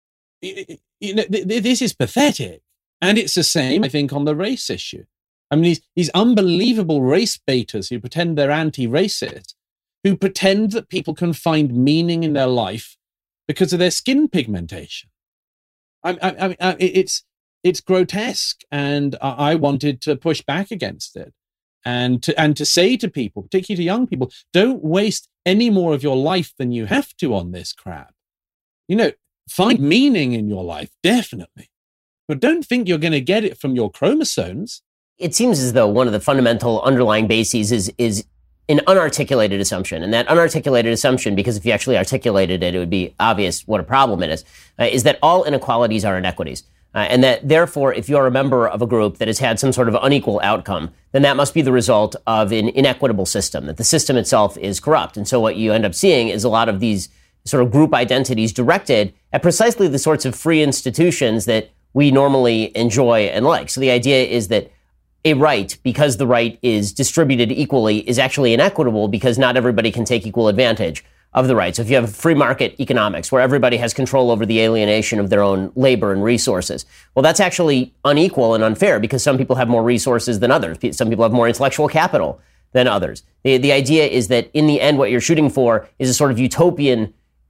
you know, th- th- this is pathetic, and it's the same, I think, on the race issue. I mean, these these unbelievable race baiters who pretend they're anti-racist, who pretend that people can find meaning in their life because of their skin pigmentation. I, I, I, it's. It's grotesque, and I wanted to push back against it, and to and to say to people, particularly to young people, don't waste any more of your life than you have to on this crap. You know, find meaning in your life, definitely, but don't think you're going to get it from your chromosomes. It seems as though one of the fundamental underlying bases is is an unarticulated assumption, and that unarticulated assumption, because if you actually articulated it, it would be obvious what a problem it is, uh, is that all inequalities are inequities. Uh, and that, therefore, if you're a member of a group that has had some sort of unequal outcome, then that must be the result of an inequitable system, that the system itself is corrupt. And so what you end up seeing is a lot of these sort of group identities directed at precisely the sorts of free institutions that we normally enjoy and like. So the idea is that a right, because the right is distributed equally, is actually inequitable because not everybody can take equal advantage of the right. So if you have free market economics where everybody has control over the alienation of their own labor and resources, well, that's actually unequal and unfair because some people have more resources than others. Some people have more intellectual capital than others. The, the idea is that in the end, what you're shooting for is a sort of utopian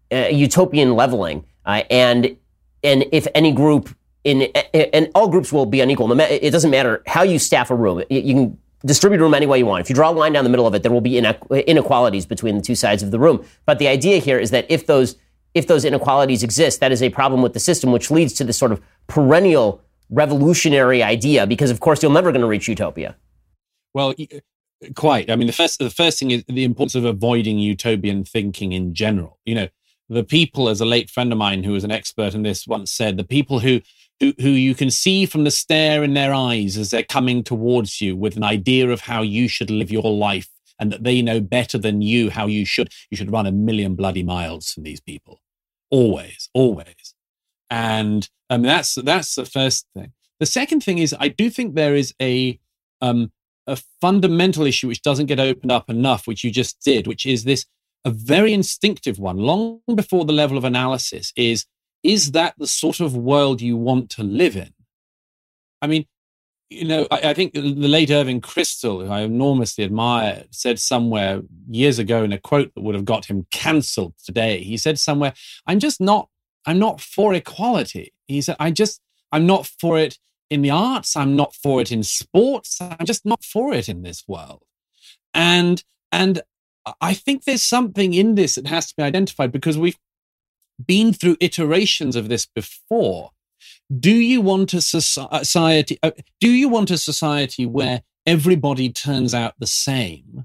uh, utopian leveling, uh, and and if any group in and all groups will be unequal. It doesn't matter how you staff a room. You can distribute a room any way you want. If you draw a line down the middle of it, there will be inequalities between the two sides of the room. But the idea here is that if those if those inequalities exist, that is a problem with the system, which leads to this sort of perennial revolutionary idea, because of course you're never going to reach utopia. Well, quite. I mean, the first the first thing is the importance of avoiding utopian thinking in general. You know, the people, as a late friend of mine who was an expert in this once said, the people who who, who you can see from the stare in their eyes as they're coming towards you with an idea of how you should live your life, and that they know better than you how you should. You should run a million bloody miles from these people. Always, always. And um, that's that's the first thing. The second thing is, I do think there is a um, a fundamental issue which doesn't get opened up enough, which you just did, which is this, a very instinctive one, long before the level of analysis, is, is that the sort of world you want to live in? I mean, you know, I, I think the late Irving Kristol, who I enormously admired, said somewhere years ago in a quote that would have got him cancelled today. He said somewhere, I'm just not, I'm not for equality. He said, I just, I'm not for it in the arts. I'm not for it in sports. I'm just not for it in this world. And, and I think there's something in this that has to be identified, because we've been through iterations of this before. Do you want a society, uh, do you want a society where everybody turns out the same?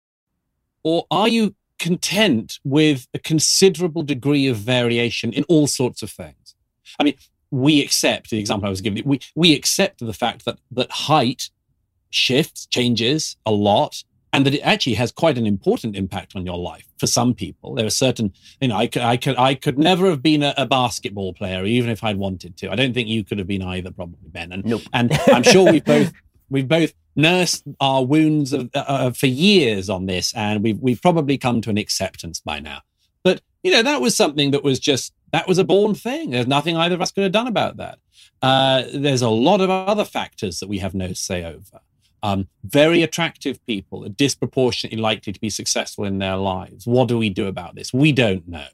Or are you content with a considerable degree of variation in all sorts of things? I mean, we accept, the example I was giving, we, we accept the fact that, that height shifts, changes a lot, and that it actually has quite an important impact on your life. For some people, there are certain, you know, I could, I could, I could never have been a, a basketball player, even if I'd wanted to. I don't think you could have been either, probably, Ben. And, nope. and I'm sure we've both, we've both nursed our wounds of, uh, for years on this, and we've, we've probably come to an acceptance by now. But, you know, that was something that was just, that was a born thing. There's nothing either of us could have done about that. Uh, there's a lot of other factors that we have no say over. Um, very attractive people are disproportionately likely to be successful in their lives. What do we do about this? We don't know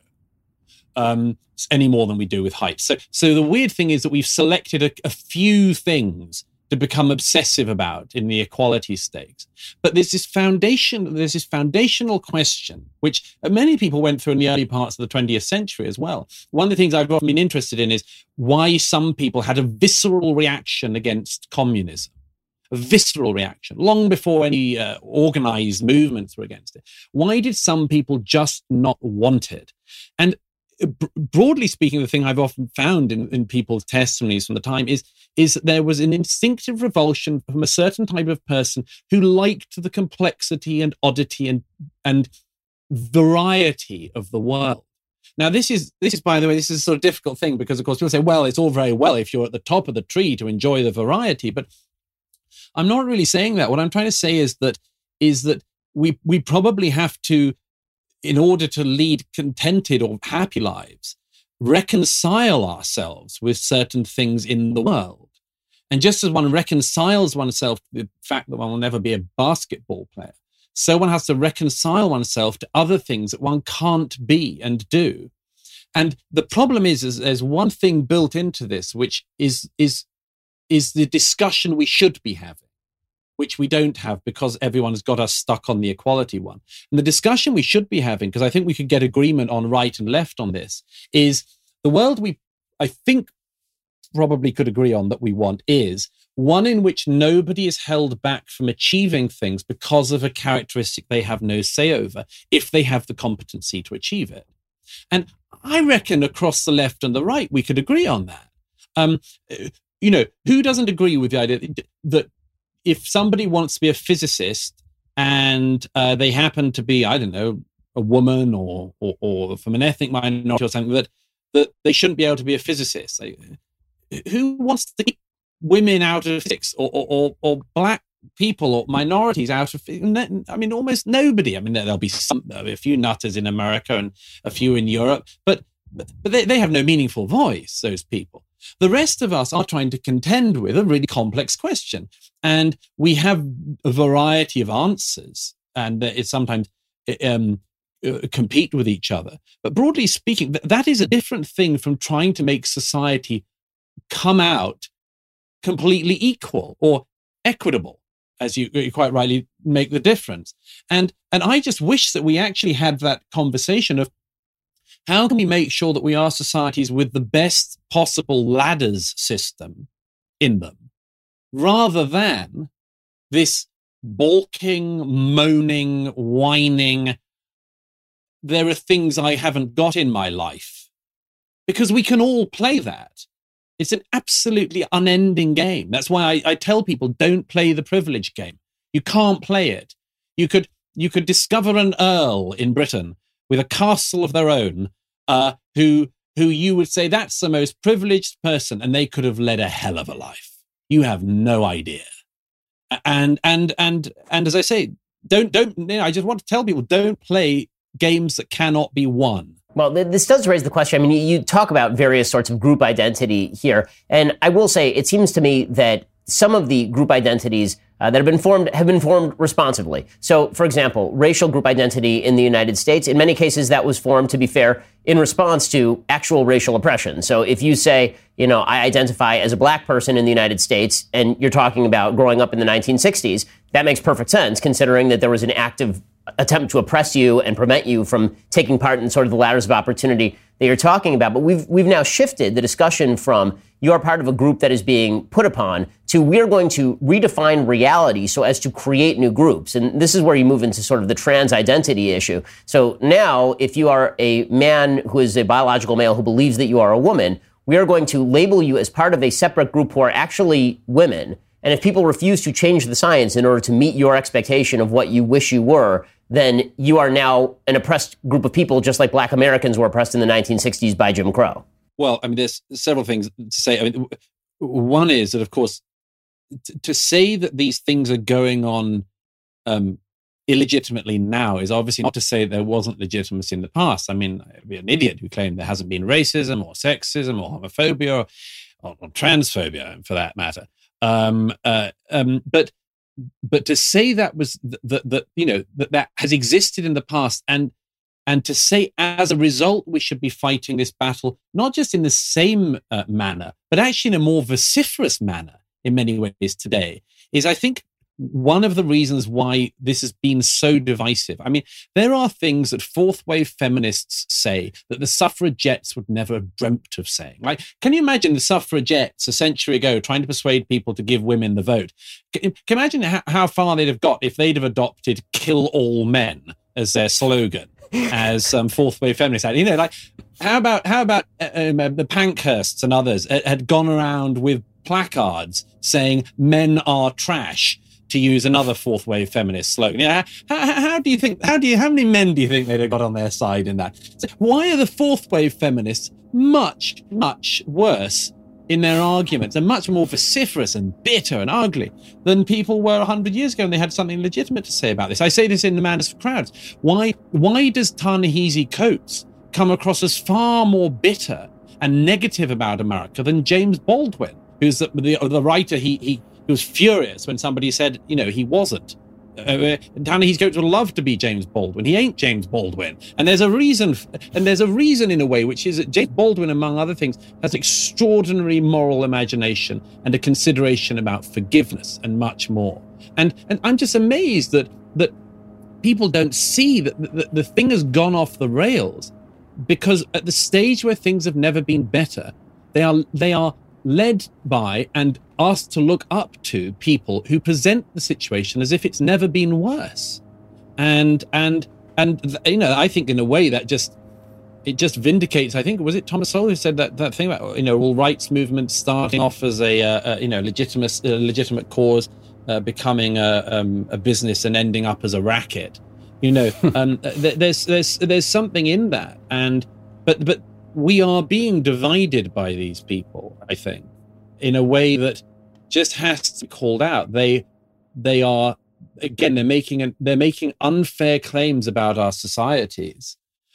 um, any more than we do with height. So, so the weird thing is that we've selected a, a few things to become obsessive about in the equality stakes. But there's this foundation, there's this foundational question, which many people went through in the early parts of the twentieth century as well. One of the things I've often been interested in is why some people had a visceral reaction against communism. A visceral reaction, long before any uh, organized movements were against it. Why did some people just not want it? And b- broadly speaking, the thing I've often found in, in people's testimonies from the time is, is that there was an instinctive revulsion from a certain type of person who liked the complexity and oddity and, and variety of the world. Now, this is, this is, by the way, this is a sort of difficult thing, because, of course, people say, well, it's all very well if you're at the top of the tree to enjoy the variety, but I'm not really saying that. What I'm trying to say is that is that we we probably have to, in order to lead contented or happy lives, reconcile ourselves with certain things in the world. And just as one reconciles oneself to the fact that one will never be a basketball player, so one has to reconcile oneself to other things that one can't be and do. And the problem is, is there's one thing built into this, which is is is the discussion we should be having, which we don't have because everyone's got us stuck on the equality one. And the discussion we should be having, because I think we could get agreement on right and left on this, is the world we, I think, probably could agree on that we want is one in which nobody is held back from achieving things because of a characteristic they have no say over, if they have the competency to achieve it. And I reckon across the left and the right, we could agree on that. Um, You know, who doesn't agree with the idea that if somebody wants to be a physicist and uh, they happen to be, I don't know, a woman or, or or from an ethnic minority or something, that that they shouldn't be able to be a physicist? Who wants to keep women out of physics, or or, or, or black people or minorities out of physics? I mean, almost nobody. I mean, there'll be some, a few nutters in America and a few in Europe, but but they, they have no meaningful voice, those people. The rest of us are trying to contend with a really complex question. And we have a variety of answers. And it's sometimes um, uh, compete with each other. But broadly speaking, th- that is a different thing from trying to make society come out completely equal or equitable, as you, you quite rightly make the difference. And and I just wish that we actually had that conversation of how can we make sure that we are societies with the best possible ladders system in them, rather than this balking, moaning, whining, there are things I haven't got in my life. Because we can all play that. It's an absolutely unending game. That's why I, I tell people, don't play the privilege game. You can't play it. You could you could discover an earl in Britain with a castle of their own, uh, who who you would say that's the most privileged person, and they could have led a hell of a life. You have no idea. And and and and as I say, don't don't. You know, I just want to tell people, don't play games that cannot be won. Well, this does raise the question. I mean, you talk about various sorts of group identity here. And I will say, it seems to me that some of the group identities uh, that have been formed have been formed responsibly. So, for example, racial group identity in the United States, in many cases that was formed, to be fair, in response to actual racial oppression. So if you say, you know, I identify as a black person in the United States, and you're talking about growing up in the nineteen sixties, that makes perfect sense, considering that there was an active attempt to oppress you and prevent you from taking part in sort of the ladders of opportunity that you're talking about. But we've we've now shifted the discussion from you are part of a group that is being put upon to we are going to redefine reality so as to create new groups. And this is where you move into sort of the trans identity issue. So now, if you are a man who is a biological male who believes that you are a woman, we are going to label you as part of a separate group who are actually women. And if people refuse to change the science in order to meet your expectation of what you wish you were, then you are now an oppressed group of people, just like black Americans were oppressed in the nineteen sixties by Jim Crow. Well, I mean, there's several things to say. I mean, one is that, of course, t- to say that these things are going on um, illegitimately now is obviously not to say there wasn't legitimacy in the past. I mean, I'd be an idiot who claimed there hasn't been racism or sexism or homophobia or, or transphobia, for that matter. Um, uh, um, but but to say that was that that you know that that has existed in the past, and and to say as a result we should be fighting this battle not just in the same uh, manner, but actually in a more vociferous manner in many ways today, is, I think, one of the reasons why this has been so divisive. I mean, there are things that fourth wave feminists say that the suffragettes would never have dreamt of saying. Like, can you imagine the suffragettes a century ago trying to persuade people to give women the vote? Can, can you imagine how, how far they'd have got if they'd have adopted "kill all men" as their slogan, as some um, fourth wave feminists had? You know, like, how about how about um, the Pankhursts and others had gone around with placards saying "men are trash," to use another fourth wave feminist slogan? Yeah, how, how, how do you think? How do you? How many men do you think they'd have got on their side in that? So why are the fourth wave feminists much, much worse in their arguments and much more vociferous and bitter and ugly than people were a hundred years ago, and they had something legitimate to say about this? I say this in the Madness for Crowds. Why? Why does Ta-Nehisi Coates come across as far more bitter and negative about America than James Baldwin, who's the the, the writer? He he. He was furious when somebody said, you know, he wasn't. Uh, Ta-Nehisi Coates would love to be James Baldwin. He ain't James Baldwin. And there's a reason, and there's a reason in a way, which is that James Baldwin, among other things, has extraordinary moral imagination and a consideration about forgiveness and much more. And and I'm just amazed that that people don't see that the, the thing has gone off the rails, because at the stage where things have never been better, they are they are led by and asked to look up to people who present the situation as if it's never been worse. And, and, and, you know, I think in a way that just, it just vindicates, I think, was it Thomas Sowell who said that, that thing about, you know, all rights movements starting off as a, uh, a you know, legitimate, uh, legitimate cause, uh, becoming a, um, a business and ending up as a racket. You know, um, th- there's, there's, there's something in that. And, but, but, we are being divided by these people, I think, in a way that just has to be called out. They, they are, again, they're making a, they're making unfair claims about our societies,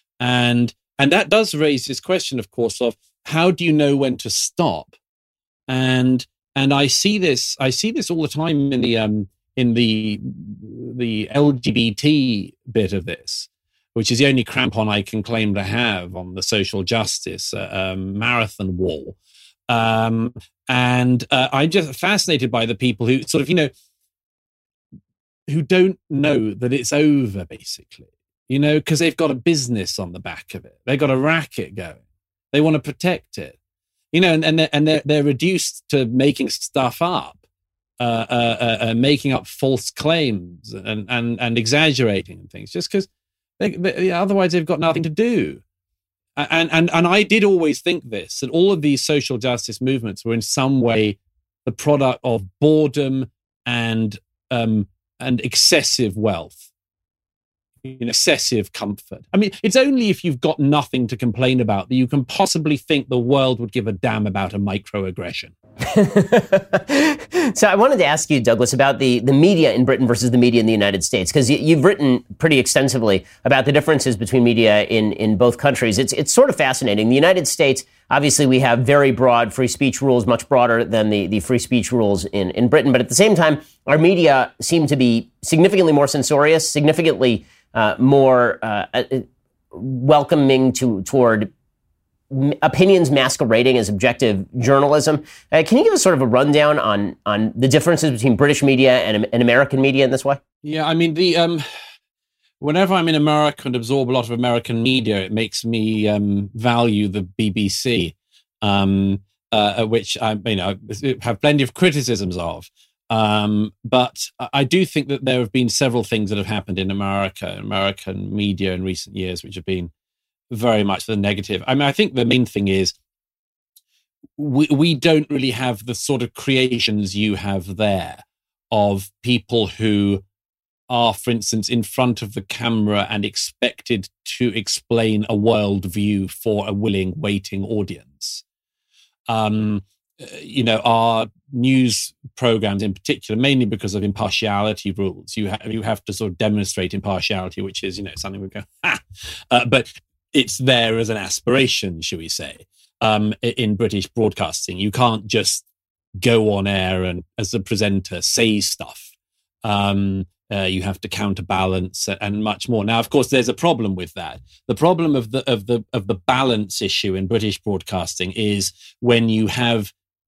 and and that does raise this question, of course, of how do you know when to stop? And and I see this, I see this all the time in the um in the the L G B T bit of this. which is the only crampon I can claim to have on the social justice uh, um, marathon wall. Um, and uh, I'm just fascinated by the people who sort of, you know, who don't know that it's over, basically, you know, because they've got a business on the back of it. They've got a racket going. They want to protect it, you know, and, and, they're, and they're, they're reduced to making stuff up, uh, uh, uh, uh, making up false claims and, and, and exaggerating things just because they, they, otherwise they've got nothing to do. And, and and I did always think this, that all of these social justice movements were in some way the product of boredom and um, and excessive wealth, you know, excessive comfort. I mean, it's only if you've got nothing to complain about that you can possibly think the world would give a damn about a microaggression. So I wanted to ask you, Douglas, about the, the media in Britain versus the media in the United States, because you, you've written pretty extensively about the differences between media in, in both countries. It's it's sort of fascinating. The United States, obviously, we have very broad free speech rules, much broader than the, the free speech rules in, in Britain. But at the same time, our media seem to be significantly more censorious, significantly uh, more uh, welcoming to toward opinions masquerading as objective journalism. Uh, can you give us sort of a rundown on on the differences between British media and, and American media in this way? Yeah, I mean, the um, whenever I'm in America and absorb a lot of American media, it makes me um, value the B B C, um, uh, which I you know have plenty of criticisms of. Um, but I do think that there have been several things that have happened in America, American media in recent years, which have been very much the negative. I mean, I think the main thing is we we don't really have the sort of creations you have there of people who are, for instance, in front of the camera and expected to explain a worldview for a willing, waiting audience. Um, you know, our news programs in particular, mainly because of impartiality rules, you, ha- you have to sort of demonstrate impartiality, which is, you know, something we go, ha! Uh, but it's there as an aspiration, shall we say, um, in British broadcasting. You can't just go on air and, as a presenter, say stuff. Um, uh, you have to counterbalance and much more. Now, of course, there's a problem with that. The problem of the of the of the balance issue in British broadcasting is when you have,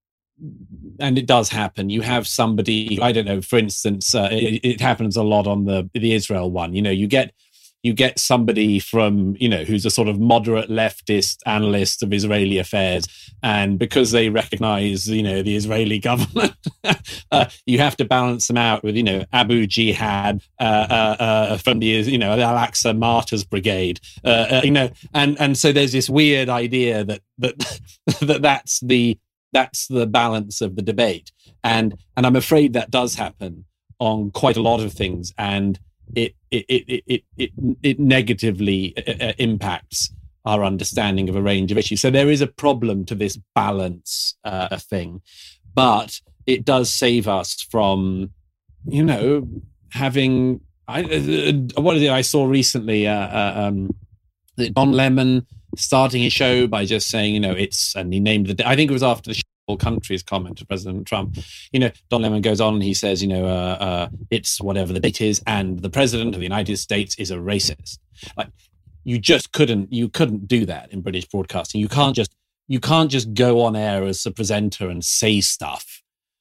and it does happen, you have somebody, I don't know, for instance, uh, it, it happens a lot on the the Israel one. You know, you get. You get somebody from, you know, who's a sort of moderate leftist analyst of Israeli affairs. And because they recognize, you know, the Israeli government, uh, you have to balance them out with, you know, Abu Jihad uh, uh, uh, from the, you know, the Al-Aqsa Martyrs Brigade, uh, uh, you know, and, and so there's this weird idea that, that, that that's the, that's the balance of the debate. And, and I'm afraid that does happen on quite a lot of things. And It it it it it it negatively uh, impacts our understanding of a range of issues. So there is a problem to this balance uh, thing, but it does save us from, you know, having. I uh, what is it I saw recently? Uh, uh, um, Don Lemon starting his show by just saying, you know, it's, and he named the. I think it was after the. All countries comment to President Trump. You know, Don Lemon goes on and he says, you know, uh, uh, it's whatever the date is, and the president of the United States is a racist. Like, you just couldn't, you couldn't do that in British broadcasting. You can't just, you can't just go on air as a presenter and say stuff.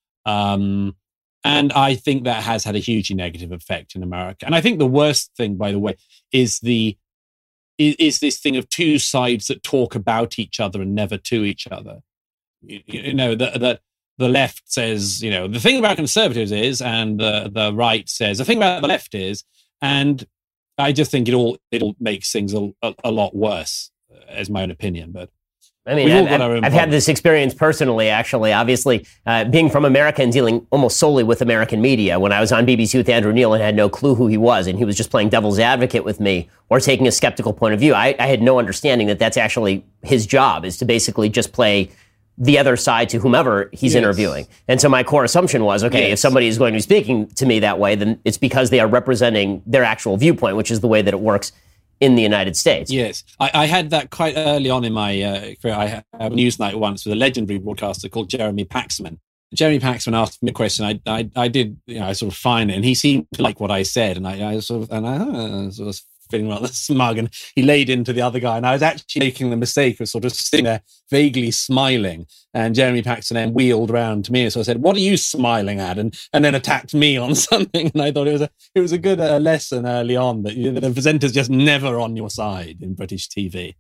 Um, and I think that has had a hugely negative effect in America. And I think the worst thing, by the way, is the is, is this thing of two sides that talk about each other and never to each other. You, you know, that the, the left says, you know, the thing about conservatives is, and the, the right says, the thing about the left is, and I just think it all, it all makes things a, a, a lot worse, as my own opinion. But I mean, I've, I've, I've had this experience personally, actually, obviously, uh, being from America and dealing almost solely with American media. When I was on B B C with Andrew Neil and had no clue who he was, and he was just playing devil's advocate with me or taking a skeptical point of view, I, I had no understanding that that's actually his job, is to basically just play the other side to whomever he's yes. interviewing. And so my core assumption was, okay, yes. if somebody is going to be speaking to me that way, then it's because they are representing their actual viewpoint, which is the way that it works in the United States. Yes. I, I had that quite early on in my uh, career. I had a news night once with a legendary broadcaster called Jeremy Paxman. Jeremy Paxman asked me a question. I, I, I did, you know, I sort of find it, and he seemed to like what I said, and I, I sort of, and I uh, sort of feeling rather smug, and he laid into the other guy. And I was actually making the mistake of sort of sitting there vaguely smiling. And Jeremy Paxton then wheeled around to me. So I said, "What are you smiling at?" And and then attacked me on something. And I thought it was a it was a good uh, lesson early on that you know, the presenter's just never on your side in British T V.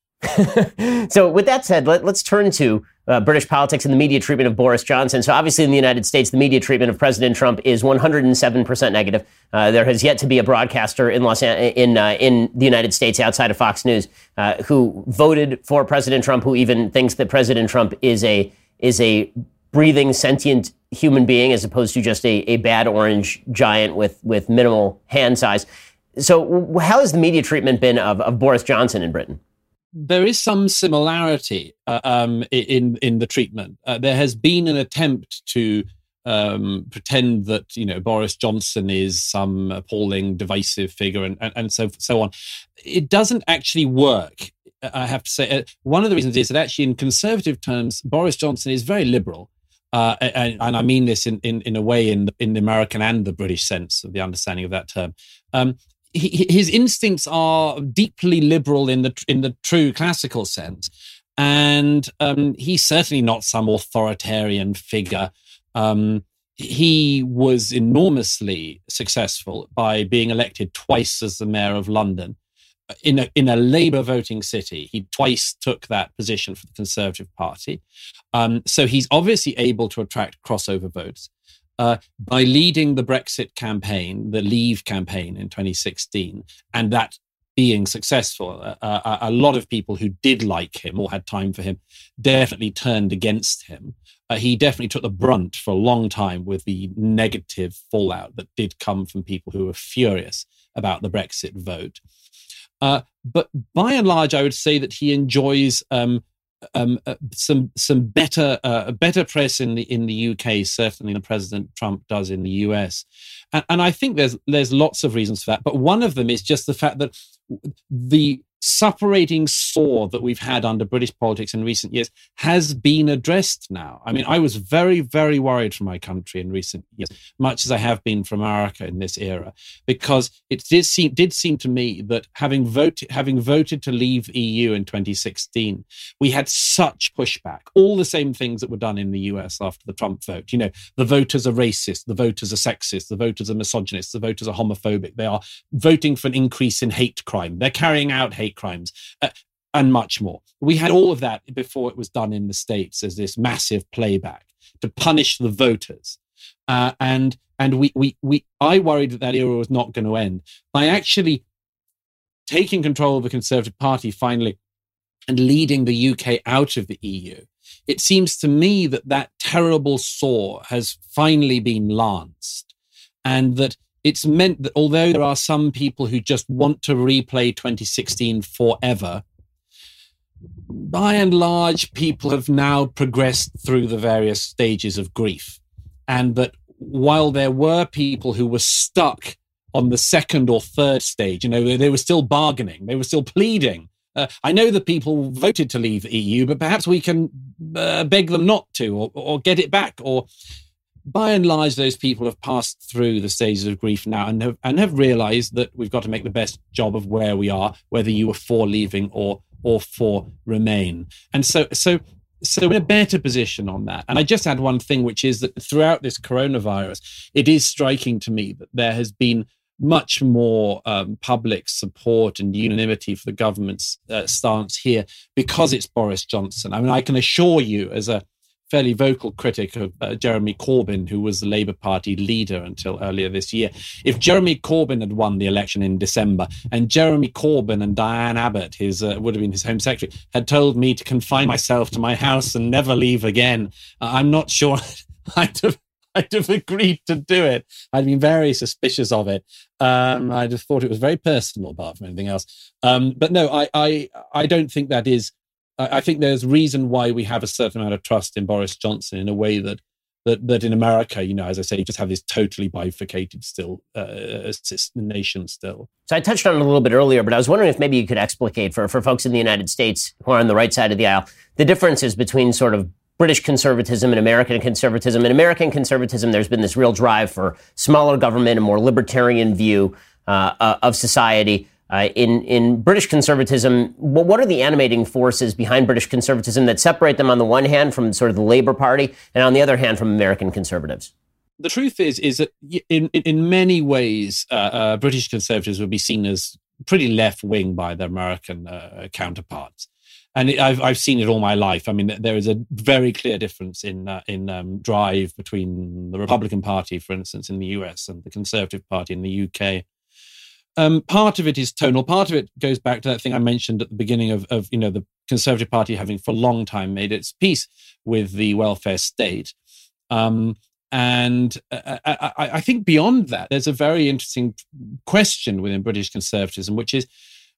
So with that said, let, let's turn to uh, British politics and the media treatment of Boris Johnson. So obviously in the United States, the media treatment of President Trump is one hundred seven percent negative. Uh, there has yet to be a broadcaster in Los An- in uh, in the United States outside of Fox News uh, who voted for President Trump, who even thinks that President Trump is a is a breathing, sentient human being as opposed to just a, a bad orange giant with with minimal hand size. So w- how has the media treatment been of, of Boris Johnson in Britain? There is some similarity uh, um, in in the treatment. Uh, there has been an attempt to um, pretend that you know Boris Johnson is some appalling, divisive figure, and and, and so so on. It doesn't actually work. I have to say, uh, one of the reasons is that actually, in conservative terms, Boris Johnson is very liberal, uh, and, and I mean this in, in, in a way in the, in the American and the British sense of the understanding of that term. Um, He, his instincts are deeply liberal in the in the true classical sense, and um, he's certainly not some authoritarian figure. Um, he was enormously successful by being elected twice as the mayor of London in a in a Labour voting city. He twice took that position for the Conservative Party, um, so he's obviously able to attract crossover votes. Uh, by leading the Brexit campaign, the Leave campaign in twenty sixteen, and that being successful, uh, a, a lot of people who did like him or had time for him definitely turned against him. Uh, he definitely took the brunt for a long time with the negative fallout that did come from people who were furious about the Brexit vote. Uh, but by and large, I would say that he enjoys um, Um, uh, some some better uh, better press in the in the U K certainly than President Trump does in the U S, and, and I think there's there's lots of reasons for that. But one of them is just the fact that the suppurating sore that we've had under British politics in recent years has been addressed now. I mean, I was very, very worried for my country in recent years, much as I have been for America in this era, because it did seem, did seem to me that having voted, having voted to leave the E U in twenty sixteen, we had such pushback, all the same things that were done in the U S after the Trump vote. You know, the voters are racist, the voters are sexist, the voters are misogynist, the voters are homophobic. They are voting for an increase in hate crime. They're carrying out hate crimes, uh, and much more. We had all of that before it was done in the States as this massive playback to punish the voters. Uh, and and we, we, we, I worried that that era was not going to end. By actually taking control of the Conservative Party finally and leading the U K out of the E U, it seems to me that that terrible sore has finally been lanced, and that it's meant that although there are some people who just want to replay twenty sixteen forever, by and large, people have now progressed through the various stages of grief. And that while there were people who were stuck on the second or third stage, you know, they, they were still bargaining, they were still pleading. Uh, I know that people voted to leave the E U, but perhaps we can uh, beg them not to, or, or get it back, or... By and large, those people have passed through the stages of grief now and have, and have realized that we've got to make the best job of where we are, whether you were for leaving or or for remain. And so, so, so we're in a better position on that. And I just add one thing, which is that throughout this coronavirus, it is striking to me that there has been much more um, public support and unanimity for the government's uh, stance here because it's Boris Johnson. I mean, I can assure you, as a fairly vocal critic of uh, Jeremy Corbyn, who was the Labour Party leader until earlier this year. If Jeremy Corbyn had won the election in December, and Jeremy Corbyn and Diane Abbott, his uh, would have been his Home Secretary, had told me to confine myself to my house and never leave again, uh, I'm not sure I'd have, I'd have agreed to do it. I'd been very suspicious of it. Um, I'd have thought it was very personal, apart from anything else. Um, but no, I, I, I don't think that is... I think there's reason why we have a certain amount of trust in Boris Johnson in a way that that, that in America, you know, as I say, you just have this totally bifurcated still uh, nation still. So I touched on it a little bit earlier, but I was wondering if maybe you could explicate for, for folks in the United States who are on the right side of the aisle, the differences between sort of British conservatism and American conservatism. In American conservatism, there's been this real drive for smaller government, a more libertarian view uh, uh, of society. Uh, in, in British conservatism, what are the animating forces behind British conservatism that separate them on the one hand from sort of the Labour Party and on the other hand from American conservatives? The truth is, is that in, in many ways, uh, uh, British conservatives would be seen as pretty left-wing by their American uh, counterparts. And it, I've I've seen it all my life. I mean, there is a very clear difference in uh, in um, drive between the Republican Party, for instance, in the U S and the Conservative Party in the U K. Um, part of it is tonal. Part of it goes back to that thing I mentioned at the beginning of, of you know, the Conservative Party having for a long time made its peace with the welfare state. Um, and I, I, I think beyond that, there's a very interesting question within British conservatism, which is,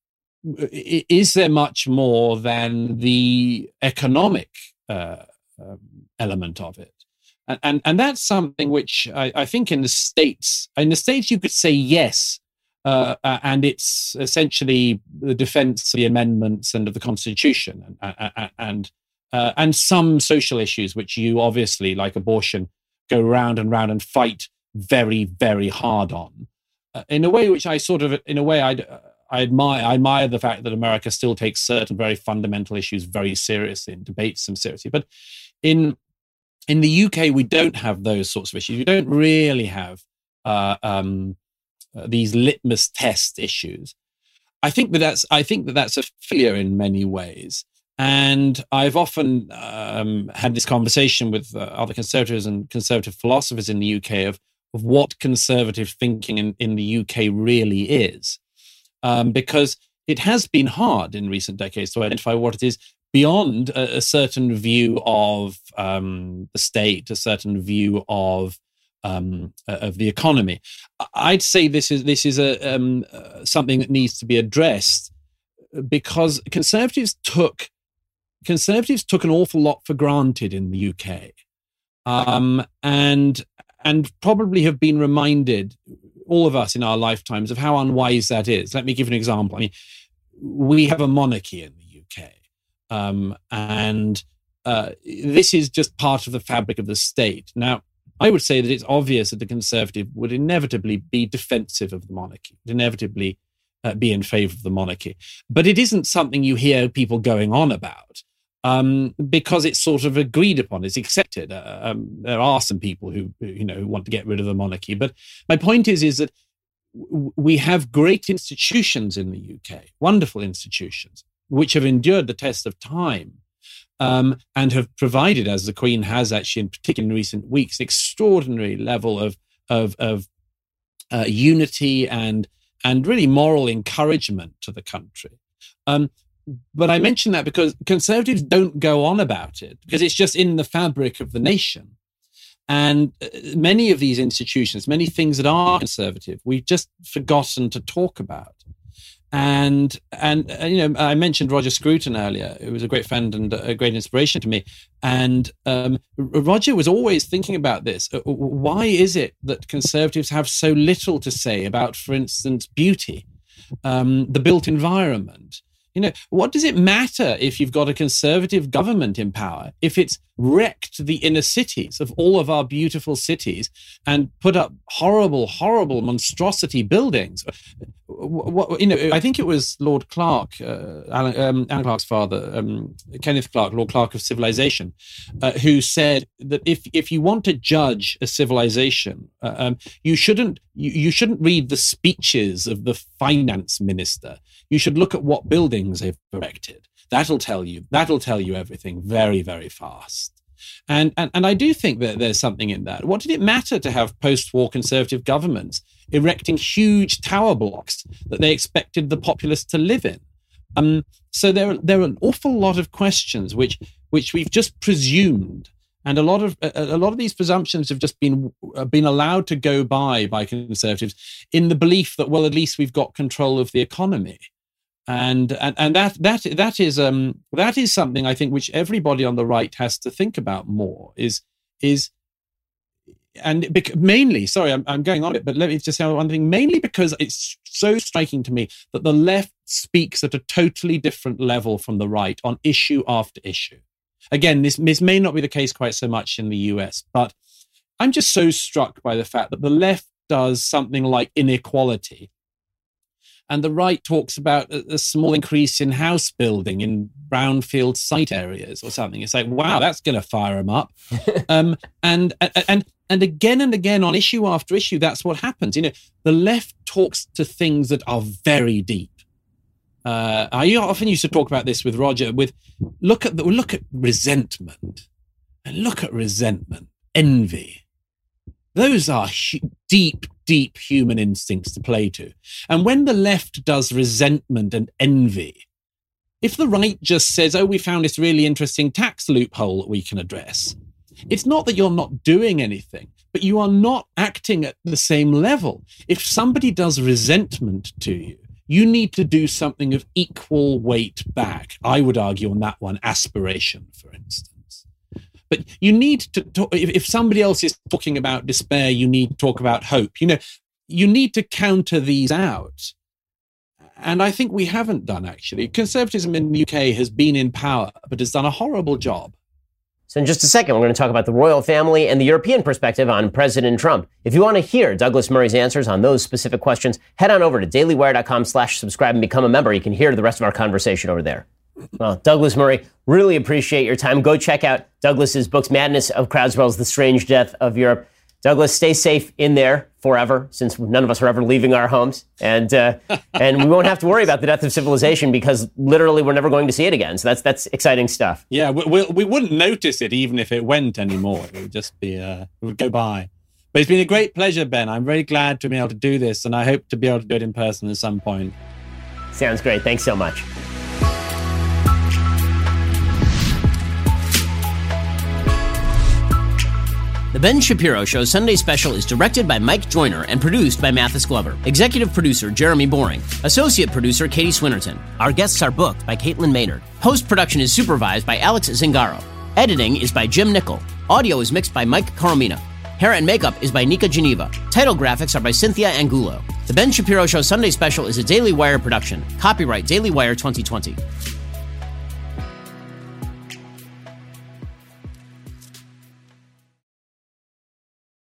is there much more than the economic uh, um, element of it? And, and, and that's something which I, I think in the States, in the States, you could say yes, uh, uh, and it's essentially the defense of the amendments and of the Constitution and, and, and, uh, and some social issues, which you obviously, like abortion, go round and round and fight very, very hard on, uh, in a way which I sort of, in a way I'd, uh, I admire, I admire the fact that America still takes certain very fundamental issues very seriously and debates them seriously. But in in the U K, we don't have those sorts of issues. We don't really have uh, um, uh, these litmus test issues. I think that that's I think that that's a failure in many ways. And I've often um, had this conversation with uh, other conservatives and conservative philosophers in the U K of, of what conservative thinking in, in the U K really is. Um, because it has been hard in recent decades to identify what it is beyond a, a certain view of um, the state, a certain view of um, of the economy. I'd say this is this is a um, uh, something that needs to be addressed because conservatives took conservatives took an awful lot for granted in the U K, um, and and probably have been reminded, all of us in our lifetimes, of how unwise that is. Let me give an example. I mean, we have a monarchy in the U K, um, and uh, this is just part of the fabric of the state. Now, I would say that it's obvious that the Conservative would inevitably be defensive of the monarchy, would inevitably uh, be in favour of the monarchy. But it isn't something you hear people going on about. Um, because it's sort of agreed upon, it's accepted. Uh, um, there are some people who, who, you know, who want to get rid of the monarchy. But my point is, is that w- we have great institutions in the U K, wonderful institutions, which have endured the test of time um, and have provided, as the Queen has actually, in particular in recent weeks, extraordinary level of of, of uh, unity and and really moral encouragement to the country. Um, But I mention that because conservatives don't go on about it, because it's just in the fabric of the nation. And many of these institutions, many things that are conservative, we've just forgotten to talk about. And, and you know, I mentioned Roger Scruton earlier, who was a great friend and a great inspiration to me. And um, Roger was always thinking about this. Why is it that conservatives have so little to say about, for instance, beauty, um, the built environment? You know, what does it matter if you've got a conservative government in power if it's wrecked the inner cities of all of our beautiful cities and put up horrible, horrible monstrosity buildings? What, you know, I think it was Lord Clark, uh, Alan, um, Alan Clark's father, um, Kenneth Clark, Lord Clark of Civilization, uh, who said that if if you want to judge a civilization, uh, um, you shouldn't you, you shouldn't read the speeches of the finance minister. You should look at what buildings they've erected. That'll tell you. That'll tell you everything very, very fast. And, and and I do think that there's something in that. What did it matter to have post-war conservative governments erecting huge tower blocks that they expected the populace to live in? Um, so there, there are an awful lot of questions which which we've just presumed, and a lot of a, a lot of these presumptions have just been uh, been allowed to go by by conservatives in the belief that, well, at least we've got control of the economy. And, and and that that that is um that is something I think which everybody on the right has to think about more. Is is and bec- mainly, sorry, I'm I'm going on it, but let me just say one thing. Mainly because it's so striking to me that the left speaks at a totally different level from the right on issue after issue. Again, this this may not be the case quite so much in the U S, but I'm just so struck by the fact that the left does something like inequality. And the right talks about a, a small increase in house building in brownfield site areas or something. It's like, wow, that's going to fire them up. um, and, and, and again and again on issue after issue, that's what happens. You know, the left talks to things that are very deep. Uh, I often used to talk about this with Roger, with look at the, look at resentment and look at resentment, envy. Those are hu- deep, deep human instincts to play to. And when the left does resentment and envy, if the right just says, oh, we found this really interesting tax loophole that we can address, it's not that you're not doing anything, but you are not acting at the same level. If somebody does resentment to you, you need to do something of equal weight back. I would argue on that one, aspiration, for instance. But you need to talk, if, if somebody else is talking about despair, you need to talk about hope. You know, you need to counter these out. And I think we haven't done, actually. Conservatism in the U K has been in power, but has done a horrible job. So in just a second, we're going to talk about the royal family and the European perspective on President Trump. If you want to hear Douglas Murray's answers on those specific questions, head on over to dailywire.com slash subscribe and become a member. You can hear the rest of our conversation over there. Well, Douglas Murray, really appreciate your time. Go check out Douglas's books, Madness of Crowdswell's The Strange Death of Europe. Douglas, stay safe in there forever, since none of us are ever leaving our homes. And uh, and we won't have to worry about the death of civilization because literally we're never going to see it again. So that's that's exciting stuff. Yeah, we, we, we wouldn't notice it even if it went anymore. It would just be, uh, it would go by. But it's been a great pleasure, Ben. I'm very glad to be able to do this, and I hope to be able to do it in person at some point. Sounds great. Thanks so much. The Ben Shapiro Show Sunday Special is directed by Mike Joyner and produced by Mathis Glover. Executive producer Jeremy Boring. Associate producer Katie Swinnerton. Our guests are booked by Caitlin Maynard. Post-production is supervised by Alex Zingaro. Editing is by Jim Nickel. Audio is mixed by Mike Coromina. Hair and makeup is by Nika Geneva. Title graphics are by Cynthia Angulo. The Ben Shapiro Show Sunday Special is a Daily Wire production. Copyright Daily Wire twenty twenty.